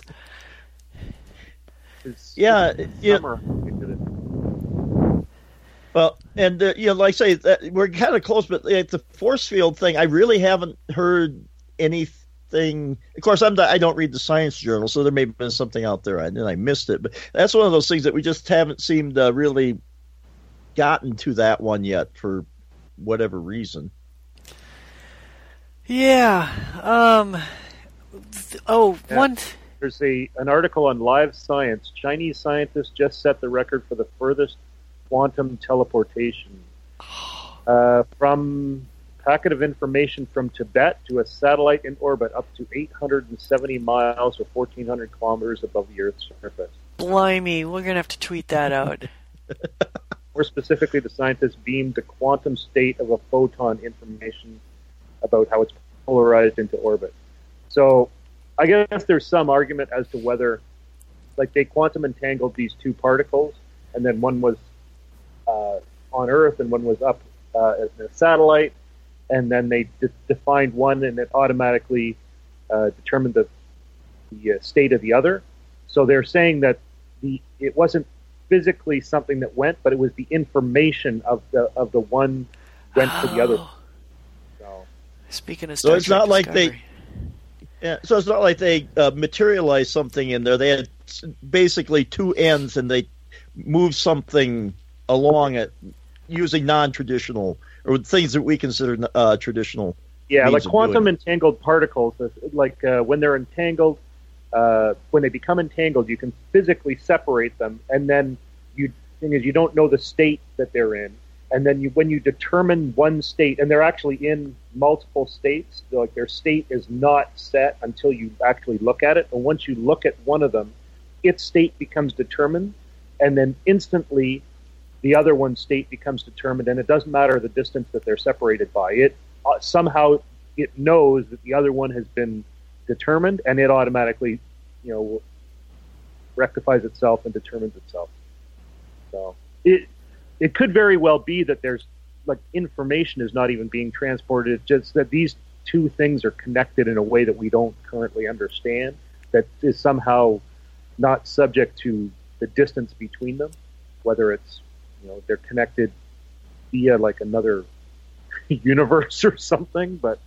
It's, Yeah, it's yeah. summer they did it. Well, and uh, you know, like I say, that, we're kind of close, but like, the force field thing, I really haven't heard anything. Of course, I'm the, I don't read the science journal, so there may have been something out there and I missed it. But that's one of those things that we just haven't seemed to really gotten to that one yet for whatever reason. Yeah. Um. th- Oh, Yeah. one. There's a an article on Live Science. Chinese scientists just set the record for the furthest quantum teleportation uh, from packet of information from Tibet to a satellite in orbit up to eight hundred seventy miles or fourteen hundred kilometers above the Earth's surface. Blimey, we're gonna have to tweet that out. More specifically, the scientists beamed the quantum state of a photon information about how it's polarized into orbit. So I guess there's some argument as to whether, like, they quantum entangled these two particles, and then one was uh, on Earth and one was up uh, in a satellite, and then they de- defined one and it automatically uh, determined the, the uh, state of the other. So they're saying that the it wasn't physically something that went, but it was the information of the of the one went to the other. Oh. So, Speaking of So Star it's Trek not like they- Discovery. Yeah, so it's not like they uh, materialized something in there. They had s- basically two ends, and they moved something along it using non-traditional or things that we consider uh, traditional. yeah, means like of quantum doing entangled particles, uh, like uh, when they're entangled, uh, when they become entangled, you can physically separate them, and then you thing is you don't know the state that they're in, and then you when you determine one state, and they're actually in multiple states, like their state is not set until you actually look at it, and once you look at one of them, its state becomes determined, and then instantly the other one's state becomes determined, and it doesn't matter the distance that they're separated by. It uh, somehow it knows that the other one has been determined, and it automatically, you know, rectifies itself and determines itself. So it it could very well be that there's like information is not even being transported. It's just that these two things are connected in a way that we don't currently understand. That is somehow not subject to the distance between them, whether it's, you know, they're connected via like another universe or something. But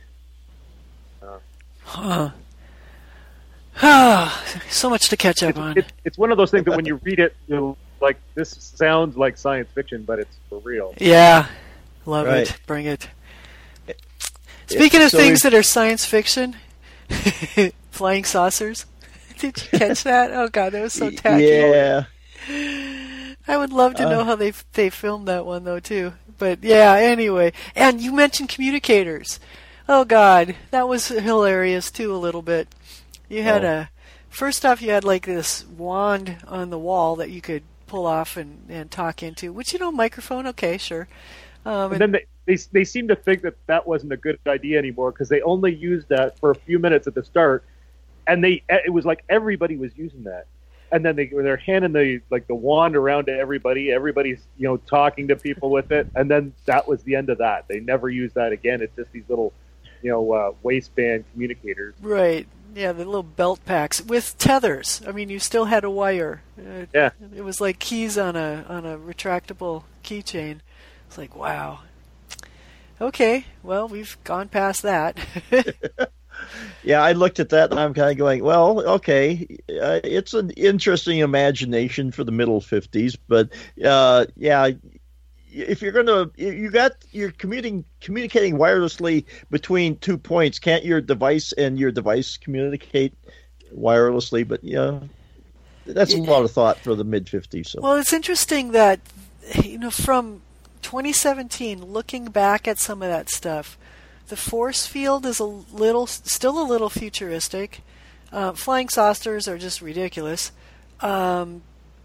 uh, Huh. So much to catch up it, on. it, it's one of those things that when you read it, you're like, this sounds like science fiction, but it's for real. Yeah. Love Right. it. Bring it. Speaking of so things we- that are science fiction, flying saucers. Did you catch that? Oh god, that was so tacky. Yeah. I would love to know Uh. how they they filmed that one though too. But yeah, anyway. And you mentioned communicators. Oh god, that was hilarious too a little bit. You had Oh. a first off you had like this wand on the wall that you could pull off and, and talk into, which, you know, microphone, okay, sure. Um, And then they, they they seem to think that that wasn't a good idea anymore because they only used that for a few minutes at the start, and they it was like everybody was using that, and then they they're handing the like the wand around to everybody. Everybody's, you know, talking to people with it, and then that was the end of that. They never used that again. It's just these little, you know, uh, waistband communicators. Right. Yeah, the little belt packs with tethers. I mean, you still had a wire. Uh, Yeah. It was like keys on a on a retractable keychain. It's like, wow. Okay, well, we've gone past that. Yeah, I looked at that and I'm kind of going, well, okay, uh, it's an interesting imagination for the middle fifties, but uh, yeah, if you're going to, you got, you're commuting, communicating wirelessly between two points, can't your device and your device communicate wirelessly? But yeah, that's a lot of thought for the mid fifties. So. Well, it's interesting that, you know, from twenty seventeen, looking back at some of that stuff, the force field is a little, still a little futuristic. Uh, flying saucers are just ridiculous. Um,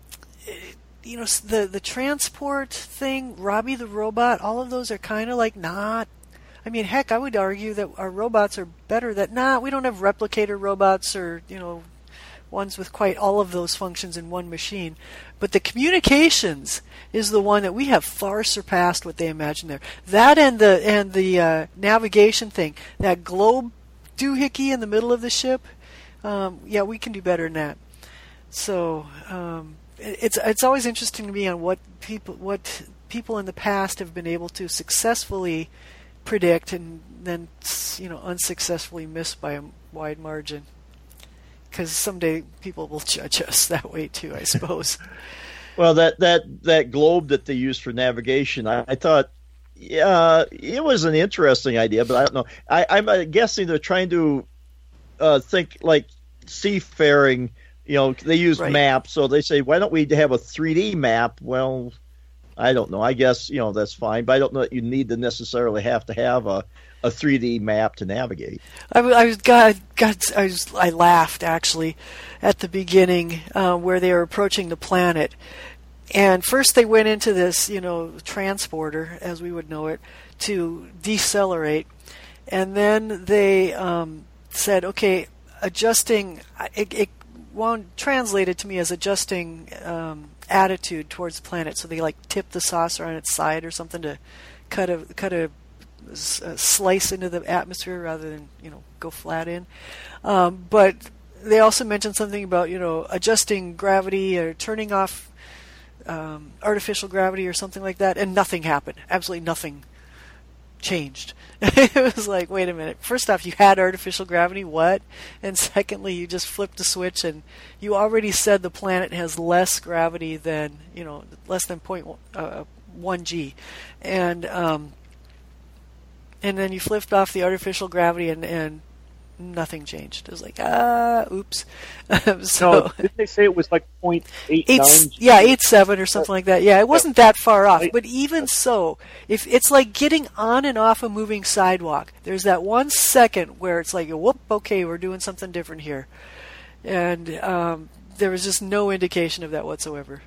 you know, the the transport thing, Robbie the robot, all of those are kind of like not. I mean, heck, I would argue that our robots are better. That nah, we don't have replicator robots or you know, ones with quite all of those functions in one machine. But the communications is the one that we have far surpassed what they imagined there. That and the and the uh, navigation thing, that globe doohickey in the middle of the ship. Um, yeah, we can do better than that. So um, it's it's always interesting to me on what people what people in the past have been able to successfully predict and then you know unsuccessfully miss by a wide margin. Because someday people will judge us that way too, I suppose. Well, that, that, that globe that they used for navigation, I, I thought, yeah, it was an interesting idea, but I don't know. I, I'm guessing they're trying to uh, think like seafaring. You know, they use right. maps, so they say, why don't we have a three D map? Well, I don't know. I guess you know that's fine, but I don't know that you need to necessarily have to have a. a three D map to navigate. I, I was God, God, I was, I laughed actually at the beginning uh, where they were approaching the planet, and first they went into this, you know, transporter as we would know it to decelerate, and then they um, said, okay, adjusting. It, it won't translate it to me as adjusting um, attitude towards the planet. So they like tip the saucer on its side or something to cut a cut a. Uh, slice into the atmosphere rather than you know go flat in, um, but they also mentioned something about you know adjusting gravity or turning off um, artificial gravity or something like that, and nothing happened. Absolutely nothing changed. It was like, wait a minute. First off, you had artificial gravity, what? And secondly, you just flipped a switch, and you already said the planet has less gravity than you know less than point uh, one G, and um, And then you flipped off the artificial gravity, and, and nothing changed. It was like, ah, oops. so no, didn't they say it was like point eight nine? Yeah, eight seven or something like that. Yeah, it wasn't that far off. But even so, if it's like getting on and off a moving sidewalk, there's that one second where it's like, whoop, okay, we're doing something different here. And um, there was just no indication of that whatsoever.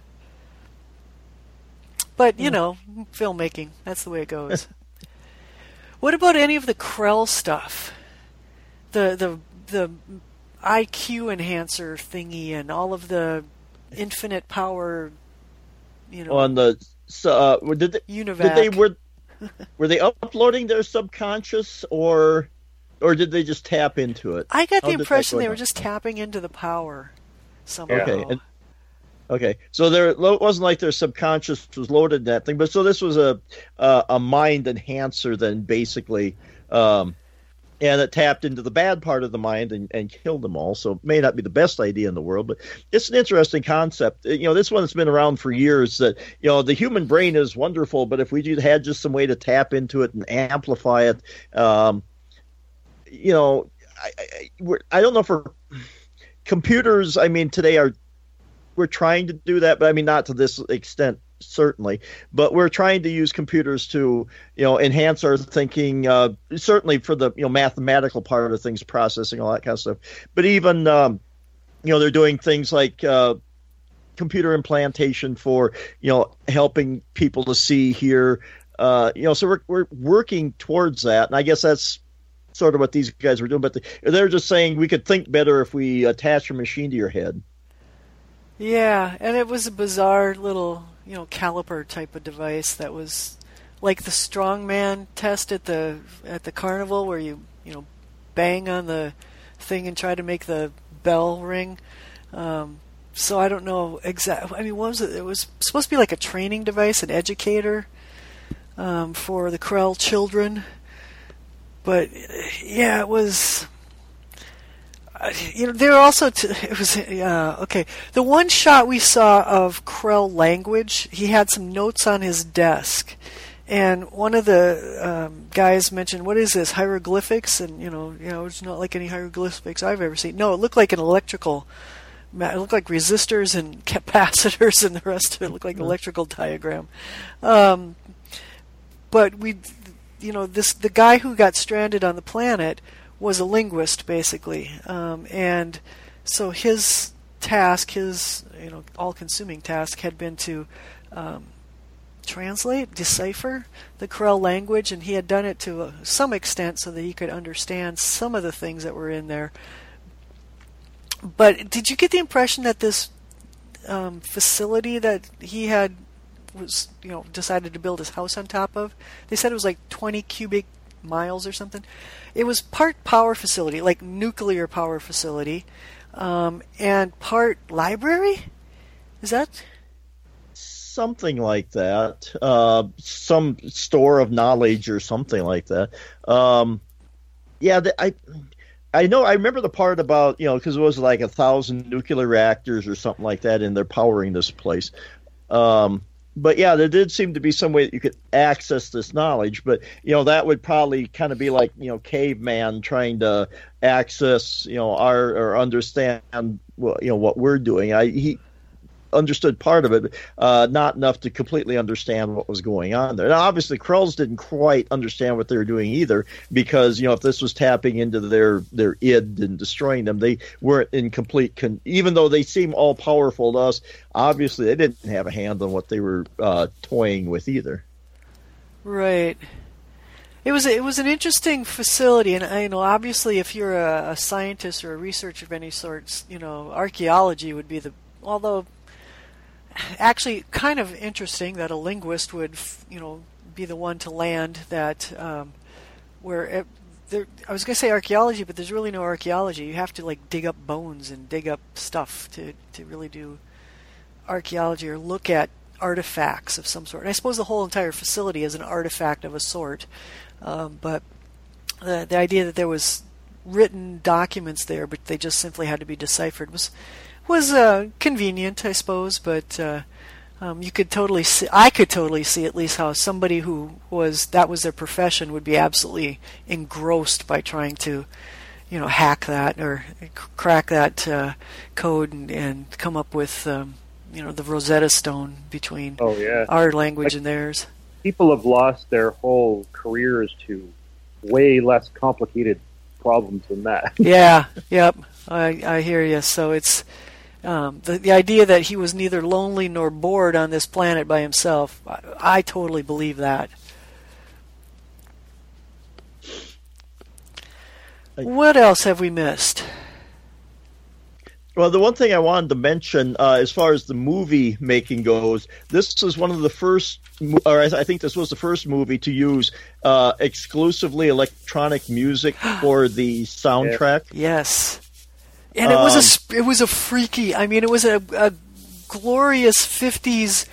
But, you know, filmmaking, that's the way it goes. What about any of the Krell stuff? The the the I Q enhancer thingy and all of the infinite power, you know. On the uh, did they, Univac. Did they were were they uploading their subconscious or or did they just tap into it? I got How the impression they on? were just tapping into the power somehow. Okay. And, Okay, so there it wasn't like their subconscious was loaded in that thing, but so this was a uh, a mind enhancer then basically, um, and it tapped into the bad part of the mind and, and killed them all. So it may not be the best idea in the world, but it's an interesting concept. You know, this one's been around for years. That you know, the human brain is wonderful, but if we had just some way to tap into it and amplify it, um, you know, I I, we're, I don't know for computers. I mean, today are We're trying to do that, but I mean, not to this extent, certainly. But we're trying to use computers to, you know, enhance our thinking, uh, certainly for the, you know, mathematical part of things, processing, all that kind of stuff. But even, um, you know, they're doing things like uh, computer implantation for, you know, helping people to see, hear, uh, you know, so we're, we're working towards that. And I guess that's sort of what these guys were doing. But the, they're just saying we could think better if we attach a machine to your head. Yeah, and it was a bizarre little, you know, caliper type of device that was like the strongman test at the at the carnival where you, you know, bang on the thing and try to make the bell ring. Um, so I don't know exactly. I mean, what was it? It was supposed to be like a training device, an educator um, for the Krell children. But yeah, it was. You know, there were also t- it was uh, okay. The one shot we saw of Krell language, he had some notes on his desk, and one of the um, guys mentioned, "What is this, hieroglyphics?" And you know, you know, it's not like any hieroglyphics I've ever seen. No, it looked like an electrical. It looked like resistors and capacitors, and the rest of it looked like an electrical diagram. Um, but we, you know, this the guy who got stranded on the planet was a linguist, basically, um, and so his task, his you know, all-consuming task, had been to um, translate, decipher the Krell language, and he had done it to uh, some extent so that he could understand some of the things that were in there. But did you get the impression that this um, facility that he had was, you know, decided to build his house on top of, they said it was like twenty cubic miles or something? It was part power facility, like nuclear power facility, um, and part library? Is that... Something like that, uh, some store of knowledge or something like that. Um, yeah, the, I, I know. I remember the part about, you know, because it was like a thousand nuclear reactors or something like that, and they're powering this place. Um, but yeah, there did seem to be some way that you could access this knowledge. But you know, that would probably kind of be like, you know, caveman trying to access, you know, our or understand, well, you know, what we're doing. I he. understood part of it, uh, not enough to completely understand what was going on there. Now, obviously, Krells didn't quite understand what they were doing either, because, you know, if this was tapping into their their id and destroying them, they weren't in complete. Con- even though they seem all powerful to us, obviously they didn't have a hand on what they were uh, toying with either. Right. It was it was an interesting facility, and you know, obviously, if you're a, a scientist or a researcher of any sort, you know, archaeology would be the although. Actually, kind of interesting that a linguist would, you know, be the one to land that um, where it, there. I was going to say archaeology, but there's really no archaeology. You have to like dig up bones and dig up stuff to to really do archaeology or look at artifacts of some sort. And I suppose the whole entire facility is an artifact of a sort, um, but the the idea that there was written documents there, but they just simply had to be deciphered was. was uh, convenient, I suppose, but uh, um, you could totally see, I could totally see at least how somebody who was, that was their profession would be absolutely engrossed by trying to, you know, hack that or c- crack that uh, code and, and come up with, um, you know, the Rosetta Stone between oh, yeah. our language like, and theirs. People have lost their whole careers to way less complicated problems than that. Yeah, yep, I, I hear you. So it's, Um, the, the idea that he was neither lonely nor bored on this planet by himself, I, I totally believe that. I, what else have we missed? Well, the one thing I wanted to mention, uh, as far as the movie making goes, this is one of the first, or I think this was the first movie to use uh, exclusively electronic music for the soundtrack. Yes. And it was a it was a freaky. I mean, it was a, a glorious fifties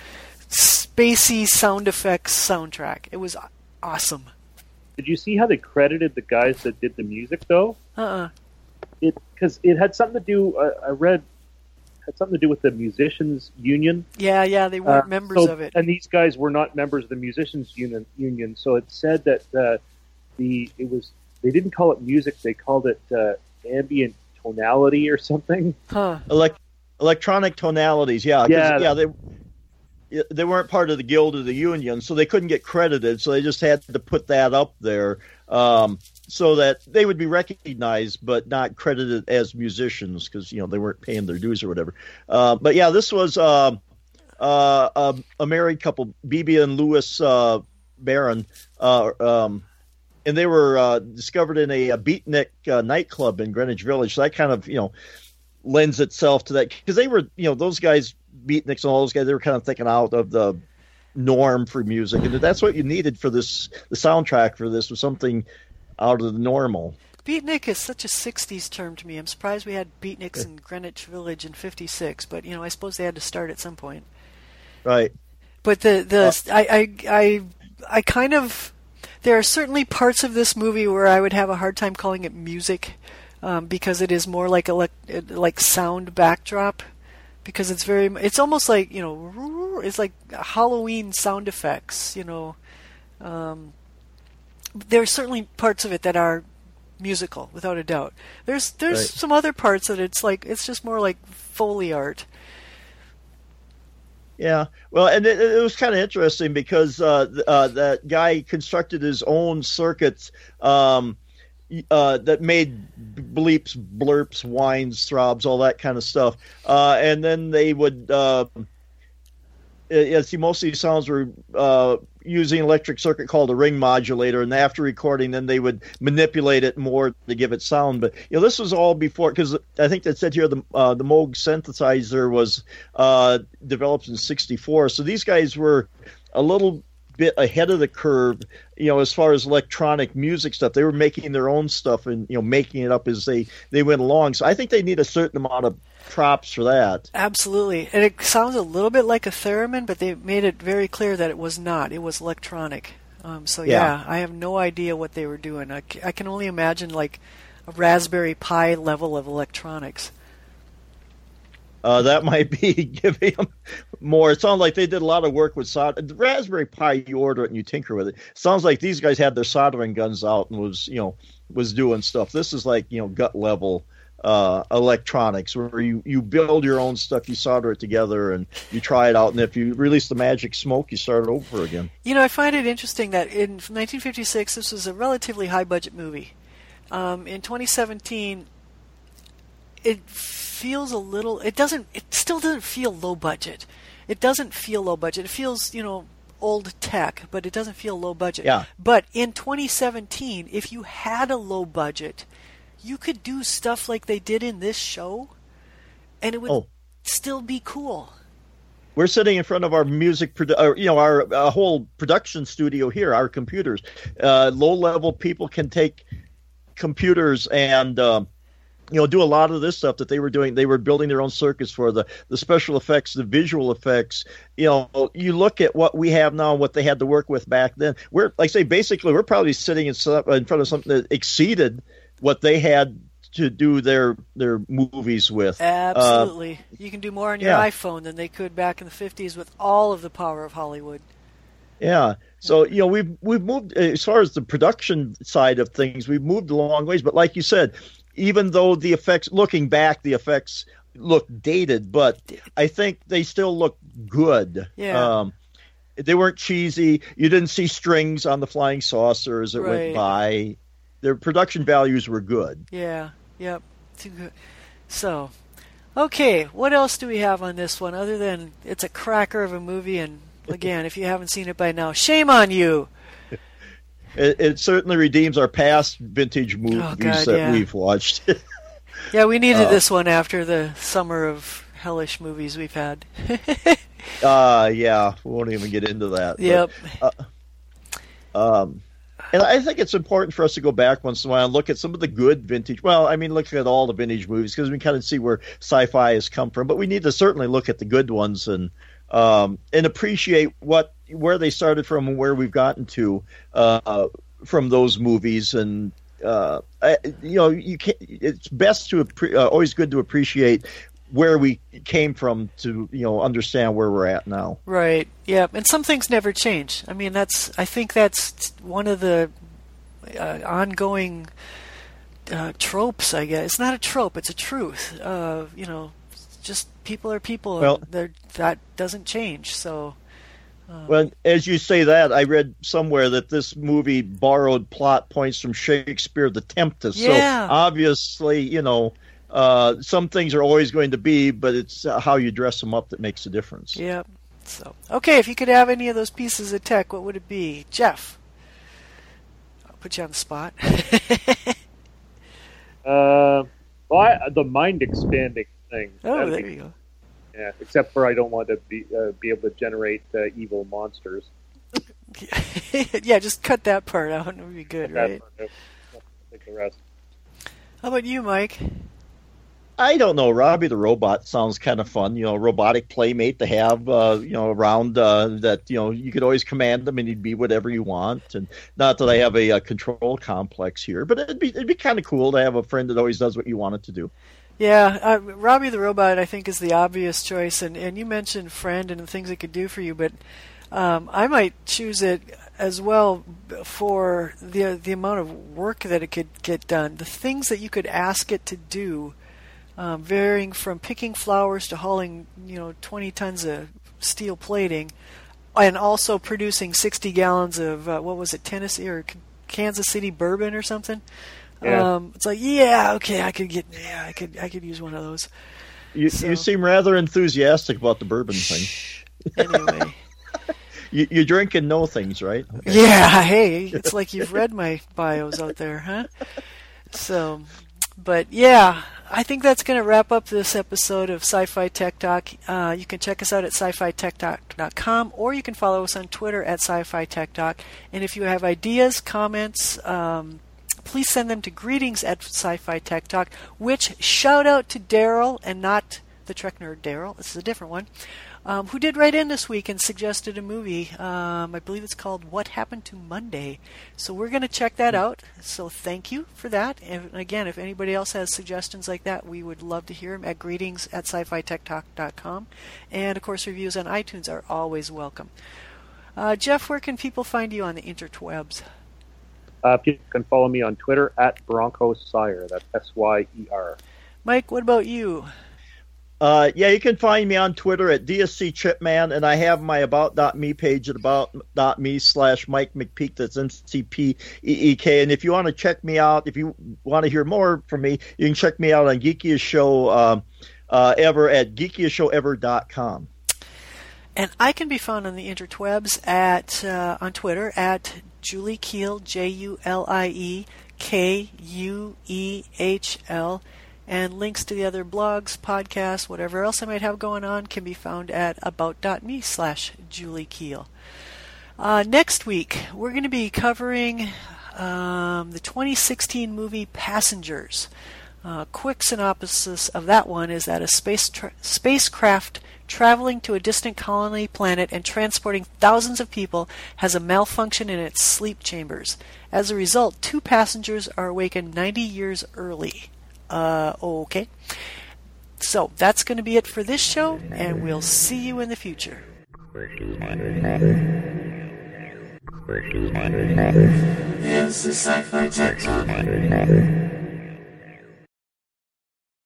spacey sound effects soundtrack. It was awesome. Did you see how they credited the guys that did the music though? Uh-uh. It because it had something to do. Uh, I read had something to do with the musicians union. Yeah, yeah, they weren't uh, members so, of it, and these guys were not members of the musicians union. Union. So it said that uh, the it was they didn't call it music. They called it uh, ambient tonality or something. Huh. Elect- electronic tonalities, yeah. Yeah. yeah, they they weren't part of the guild or the union, so they couldn't get credited, so they just had to put that up there um, so that they would be recognized but not credited as musicians because, you know, they weren't paying their dues or whatever. Uh, but yeah, this was uh, uh, a, a married couple, Bibi and Louis uh, Barron, uh, um and they were uh, discovered in a, a beatnik uh, nightclub in Greenwich Village. So that kind of, you know, lends itself to that. Because they were, you know, those guys, beatniks and all those guys, they were kind of thinking out of the norm for music. And that's what you needed for this, the soundtrack for this was something out of the normal. Beatnik is such a sixties term to me. I'm surprised we had beatniks in Greenwich Village in fifty-six. But, you know, I suppose they had to start at some point. Right. But the, the uh, I, I, I, I kind of... There are certainly parts of this movie where I would have a hard time calling it music, um, because it is more like elect- like sound backdrop, because it's very it's almost like, you know, it's like Halloween sound effects, you know. Um, there are certainly parts of it that are musical, without a doubt. There's there's right. some other parts that it's like it's just more like Foley art. Yeah, well, and it, it was kind of interesting because uh, uh, that guy constructed his own circuits um, uh, that made bleeps, blurps, whines, throbs, all that kind of stuff, uh, and then they would. Uh, Yeah, see, most of these sounds were uh, using an electric circuit called a ring modulator, and after recording, then they would manipulate it more to give it sound. But you know, this was all before, because I think that said here the uh, the Moog synthesizer was uh, developed in sixty-four. So these guys were a little bit ahead of the curve, you know, as far as electronic music stuff. They were making their own stuff and you know making it up as they they went along. So I think they need a certain amount of props for that. Absolutely. And it sounds a little bit like a theremin, but they made it very clear that it was not. It was electronic. Um, so, yeah. yeah, I have no idea what they were doing. I, c- I can only imagine, like, a Raspberry Pi level of electronics. Uh, that might be giving them more. It sounds like they did a lot of work with solder. The Raspberry Pi, you order it and you tinker with it. Sounds like these guys had their soldering guns out and was, you know, was doing stuff. This is like, you know, gut level uh, electronics where you, you build your own stuff, you solder it together, and you try it out. And if you release the magic smoke, you start it over again. You know, I find it interesting that in nineteen fifty-six, this was a relatively high-budget movie. Um, in twenty seventeen, it feels a little. It doesn't. It still doesn't feel low budget. It doesn't feel low budget. It feels, you know, old tech, but it doesn't feel low budget. Yeah. But in twenty seventeen, if you had a low budget, you could do stuff like they did in this show, and it would oh. still be cool. We're sitting in front of our music, produ- uh, you know, our uh, whole production studio here, our computers. Uh, low-level people can take computers and, uh, you know, do a lot of this stuff that they were doing. They were building their own circuits for the, the special effects, the visual effects. You know, you look at what we have now and what they had to work with back then. We're, like I say, basically, we're probably sitting in, in front of something that exceeded what they had to do their their movies with. Absolutely. Uh, you can do more on your yeah. iPhone than they could back in the fifties with all of the power of Hollywood. Yeah. So, you know, we've, we've moved, as far as the production side of things, we've moved a long ways. But like you said, even though the effects, looking back, the effects look dated, but I think they still look good. Yeah. Um, they weren't cheesy. You didn't see strings on the flying saucer as it right. went by. Their production values were good. Yeah, yep. Too good. So, okay, what else do we have on this one other than it's a cracker of a movie? And again, if you haven't seen it by now, shame on you. It, it certainly redeems our past vintage movies oh, God, that yeah. we've watched. yeah, we needed uh, this one after the summer of hellish movies we've had. uh, yeah, we won't even get into that. Yep. But, uh, um. And I think it's important for us to go back once in a while and look at some of the good vintage. Well, I mean, look at all the vintage movies because we kind of see where sci-fi has come from. But we need to certainly look at the good ones and um, and appreciate what where they started from and where we've gotten to uh, from those movies. And uh, I, you know, you can it's best to uh, always good to appreciate where we came from to, you know, understand where we're at now. Right. Yeah. And some things never change. I mean, that's, I think that's one of the uh, ongoing uh, tropes, I guess. It's not a trope, it's a truth. Uh, you know, just people are people. Well, and that doesn't change. So. Um, well, as you say that, I read somewhere that this movie borrowed plot points from Shakespeare, The Tempest. Yeah. So obviously, you know, Uh, some things are always going to be, but it's uh, how you dress them up that makes a difference. Yeah. So, okay, if you could have any of those pieces of tech, what would it be? Jeff? I'll put you on the spot. uh, well, I, the mind-expanding thing. Oh, That'd there be, you go. Yeah, except for I don't want to be uh, be able to generate uh, evil monsters. Yeah, just cut that part out and it would be good, cut right? That part out. Take the rest. How about you, Mike? I don't know. Robbie the Robot sounds kind of fun. You know, robotic playmate to have, uh, you know, around uh, that, you know, you could always command him and he'd be whatever you want. And not that I have a, a control complex here, but it'd be it'd be kind of cool to have a friend that always does what you want it to do. Yeah, uh, Robbie the Robot, I think, is the obvious choice. And, and you mentioned friend and the things it could do for you, but um, I might choose it as well for the the amount of work that it could get done. The things that you could ask it to do. Um, varying from picking flowers to hauling, you know, twenty tons of steel plating, and also producing sixty gallons of uh, what was it, Tennessee or Kansas City bourbon or something. Yeah. Um, it's like, yeah, okay, I could get, yeah, I could, I could use one of those. You, So- you seem rather enthusiastic about the bourbon thing. Anyway, You, you drink and know things, right? Okay. yeah, hey, it's like you've read my bios out there, huh? So, but yeah, I think that's going to wrap up this episode of Sci-Fi Tech Talk. Uh, you can check us out at sci fi tech talk dot com, or you can follow us on Twitter at Sci-Fi Tech Talk. And if you have ideas, comments, um, please send them to greetings at Sci-Fi Tech Talk, which shout out to Daryl, and not the Trek Nerd Daryl, this is a different one, um, who did write in this week and suggested a movie. Um, I believe it's called What Happened to Monday. So we're going to check that out. So thank you for that. And again, if anybody else has suggestions like that, we would love to hear them at greetings at sci fi tech talk dot com. And of course, reviews on iTunes are always welcome. Uh, Jeff, where can people find you on the interwebs? Uh, you can follow me on Twitter at Bronco Sire. That's S Y E R. Mike, what about you? Uh, yeah, you can find me on Twitter at D S C Chipman, and I have my about.me page at about.me slash Mike McPeak. That's M C P E E K. And if you want to check me out, if you want to hear more from me, you can check me out on Geekiest Show um, uh, Ever at geekiest show ever dot com. And I can be found on the interwebs at uh, on Twitter at Julie Keel, J U L I E K U E H L. And links to the other blogs, podcasts, whatever else I might have going on can be found at about.me slash Julie Keel. Uh, next week, we're going to be covering um, the twenty sixteen movie Passengers. Uh, quick synopsis of that one is that a space tra- spacecraft traveling to a distant colony planet and transporting thousands of people has a malfunction in its sleep chambers. As a result, two passengers are awakened ninety years early. Uh, okay. So that's going to be it for this show, and we'll see you in the future. It's the Sci-Fi Tech Talk.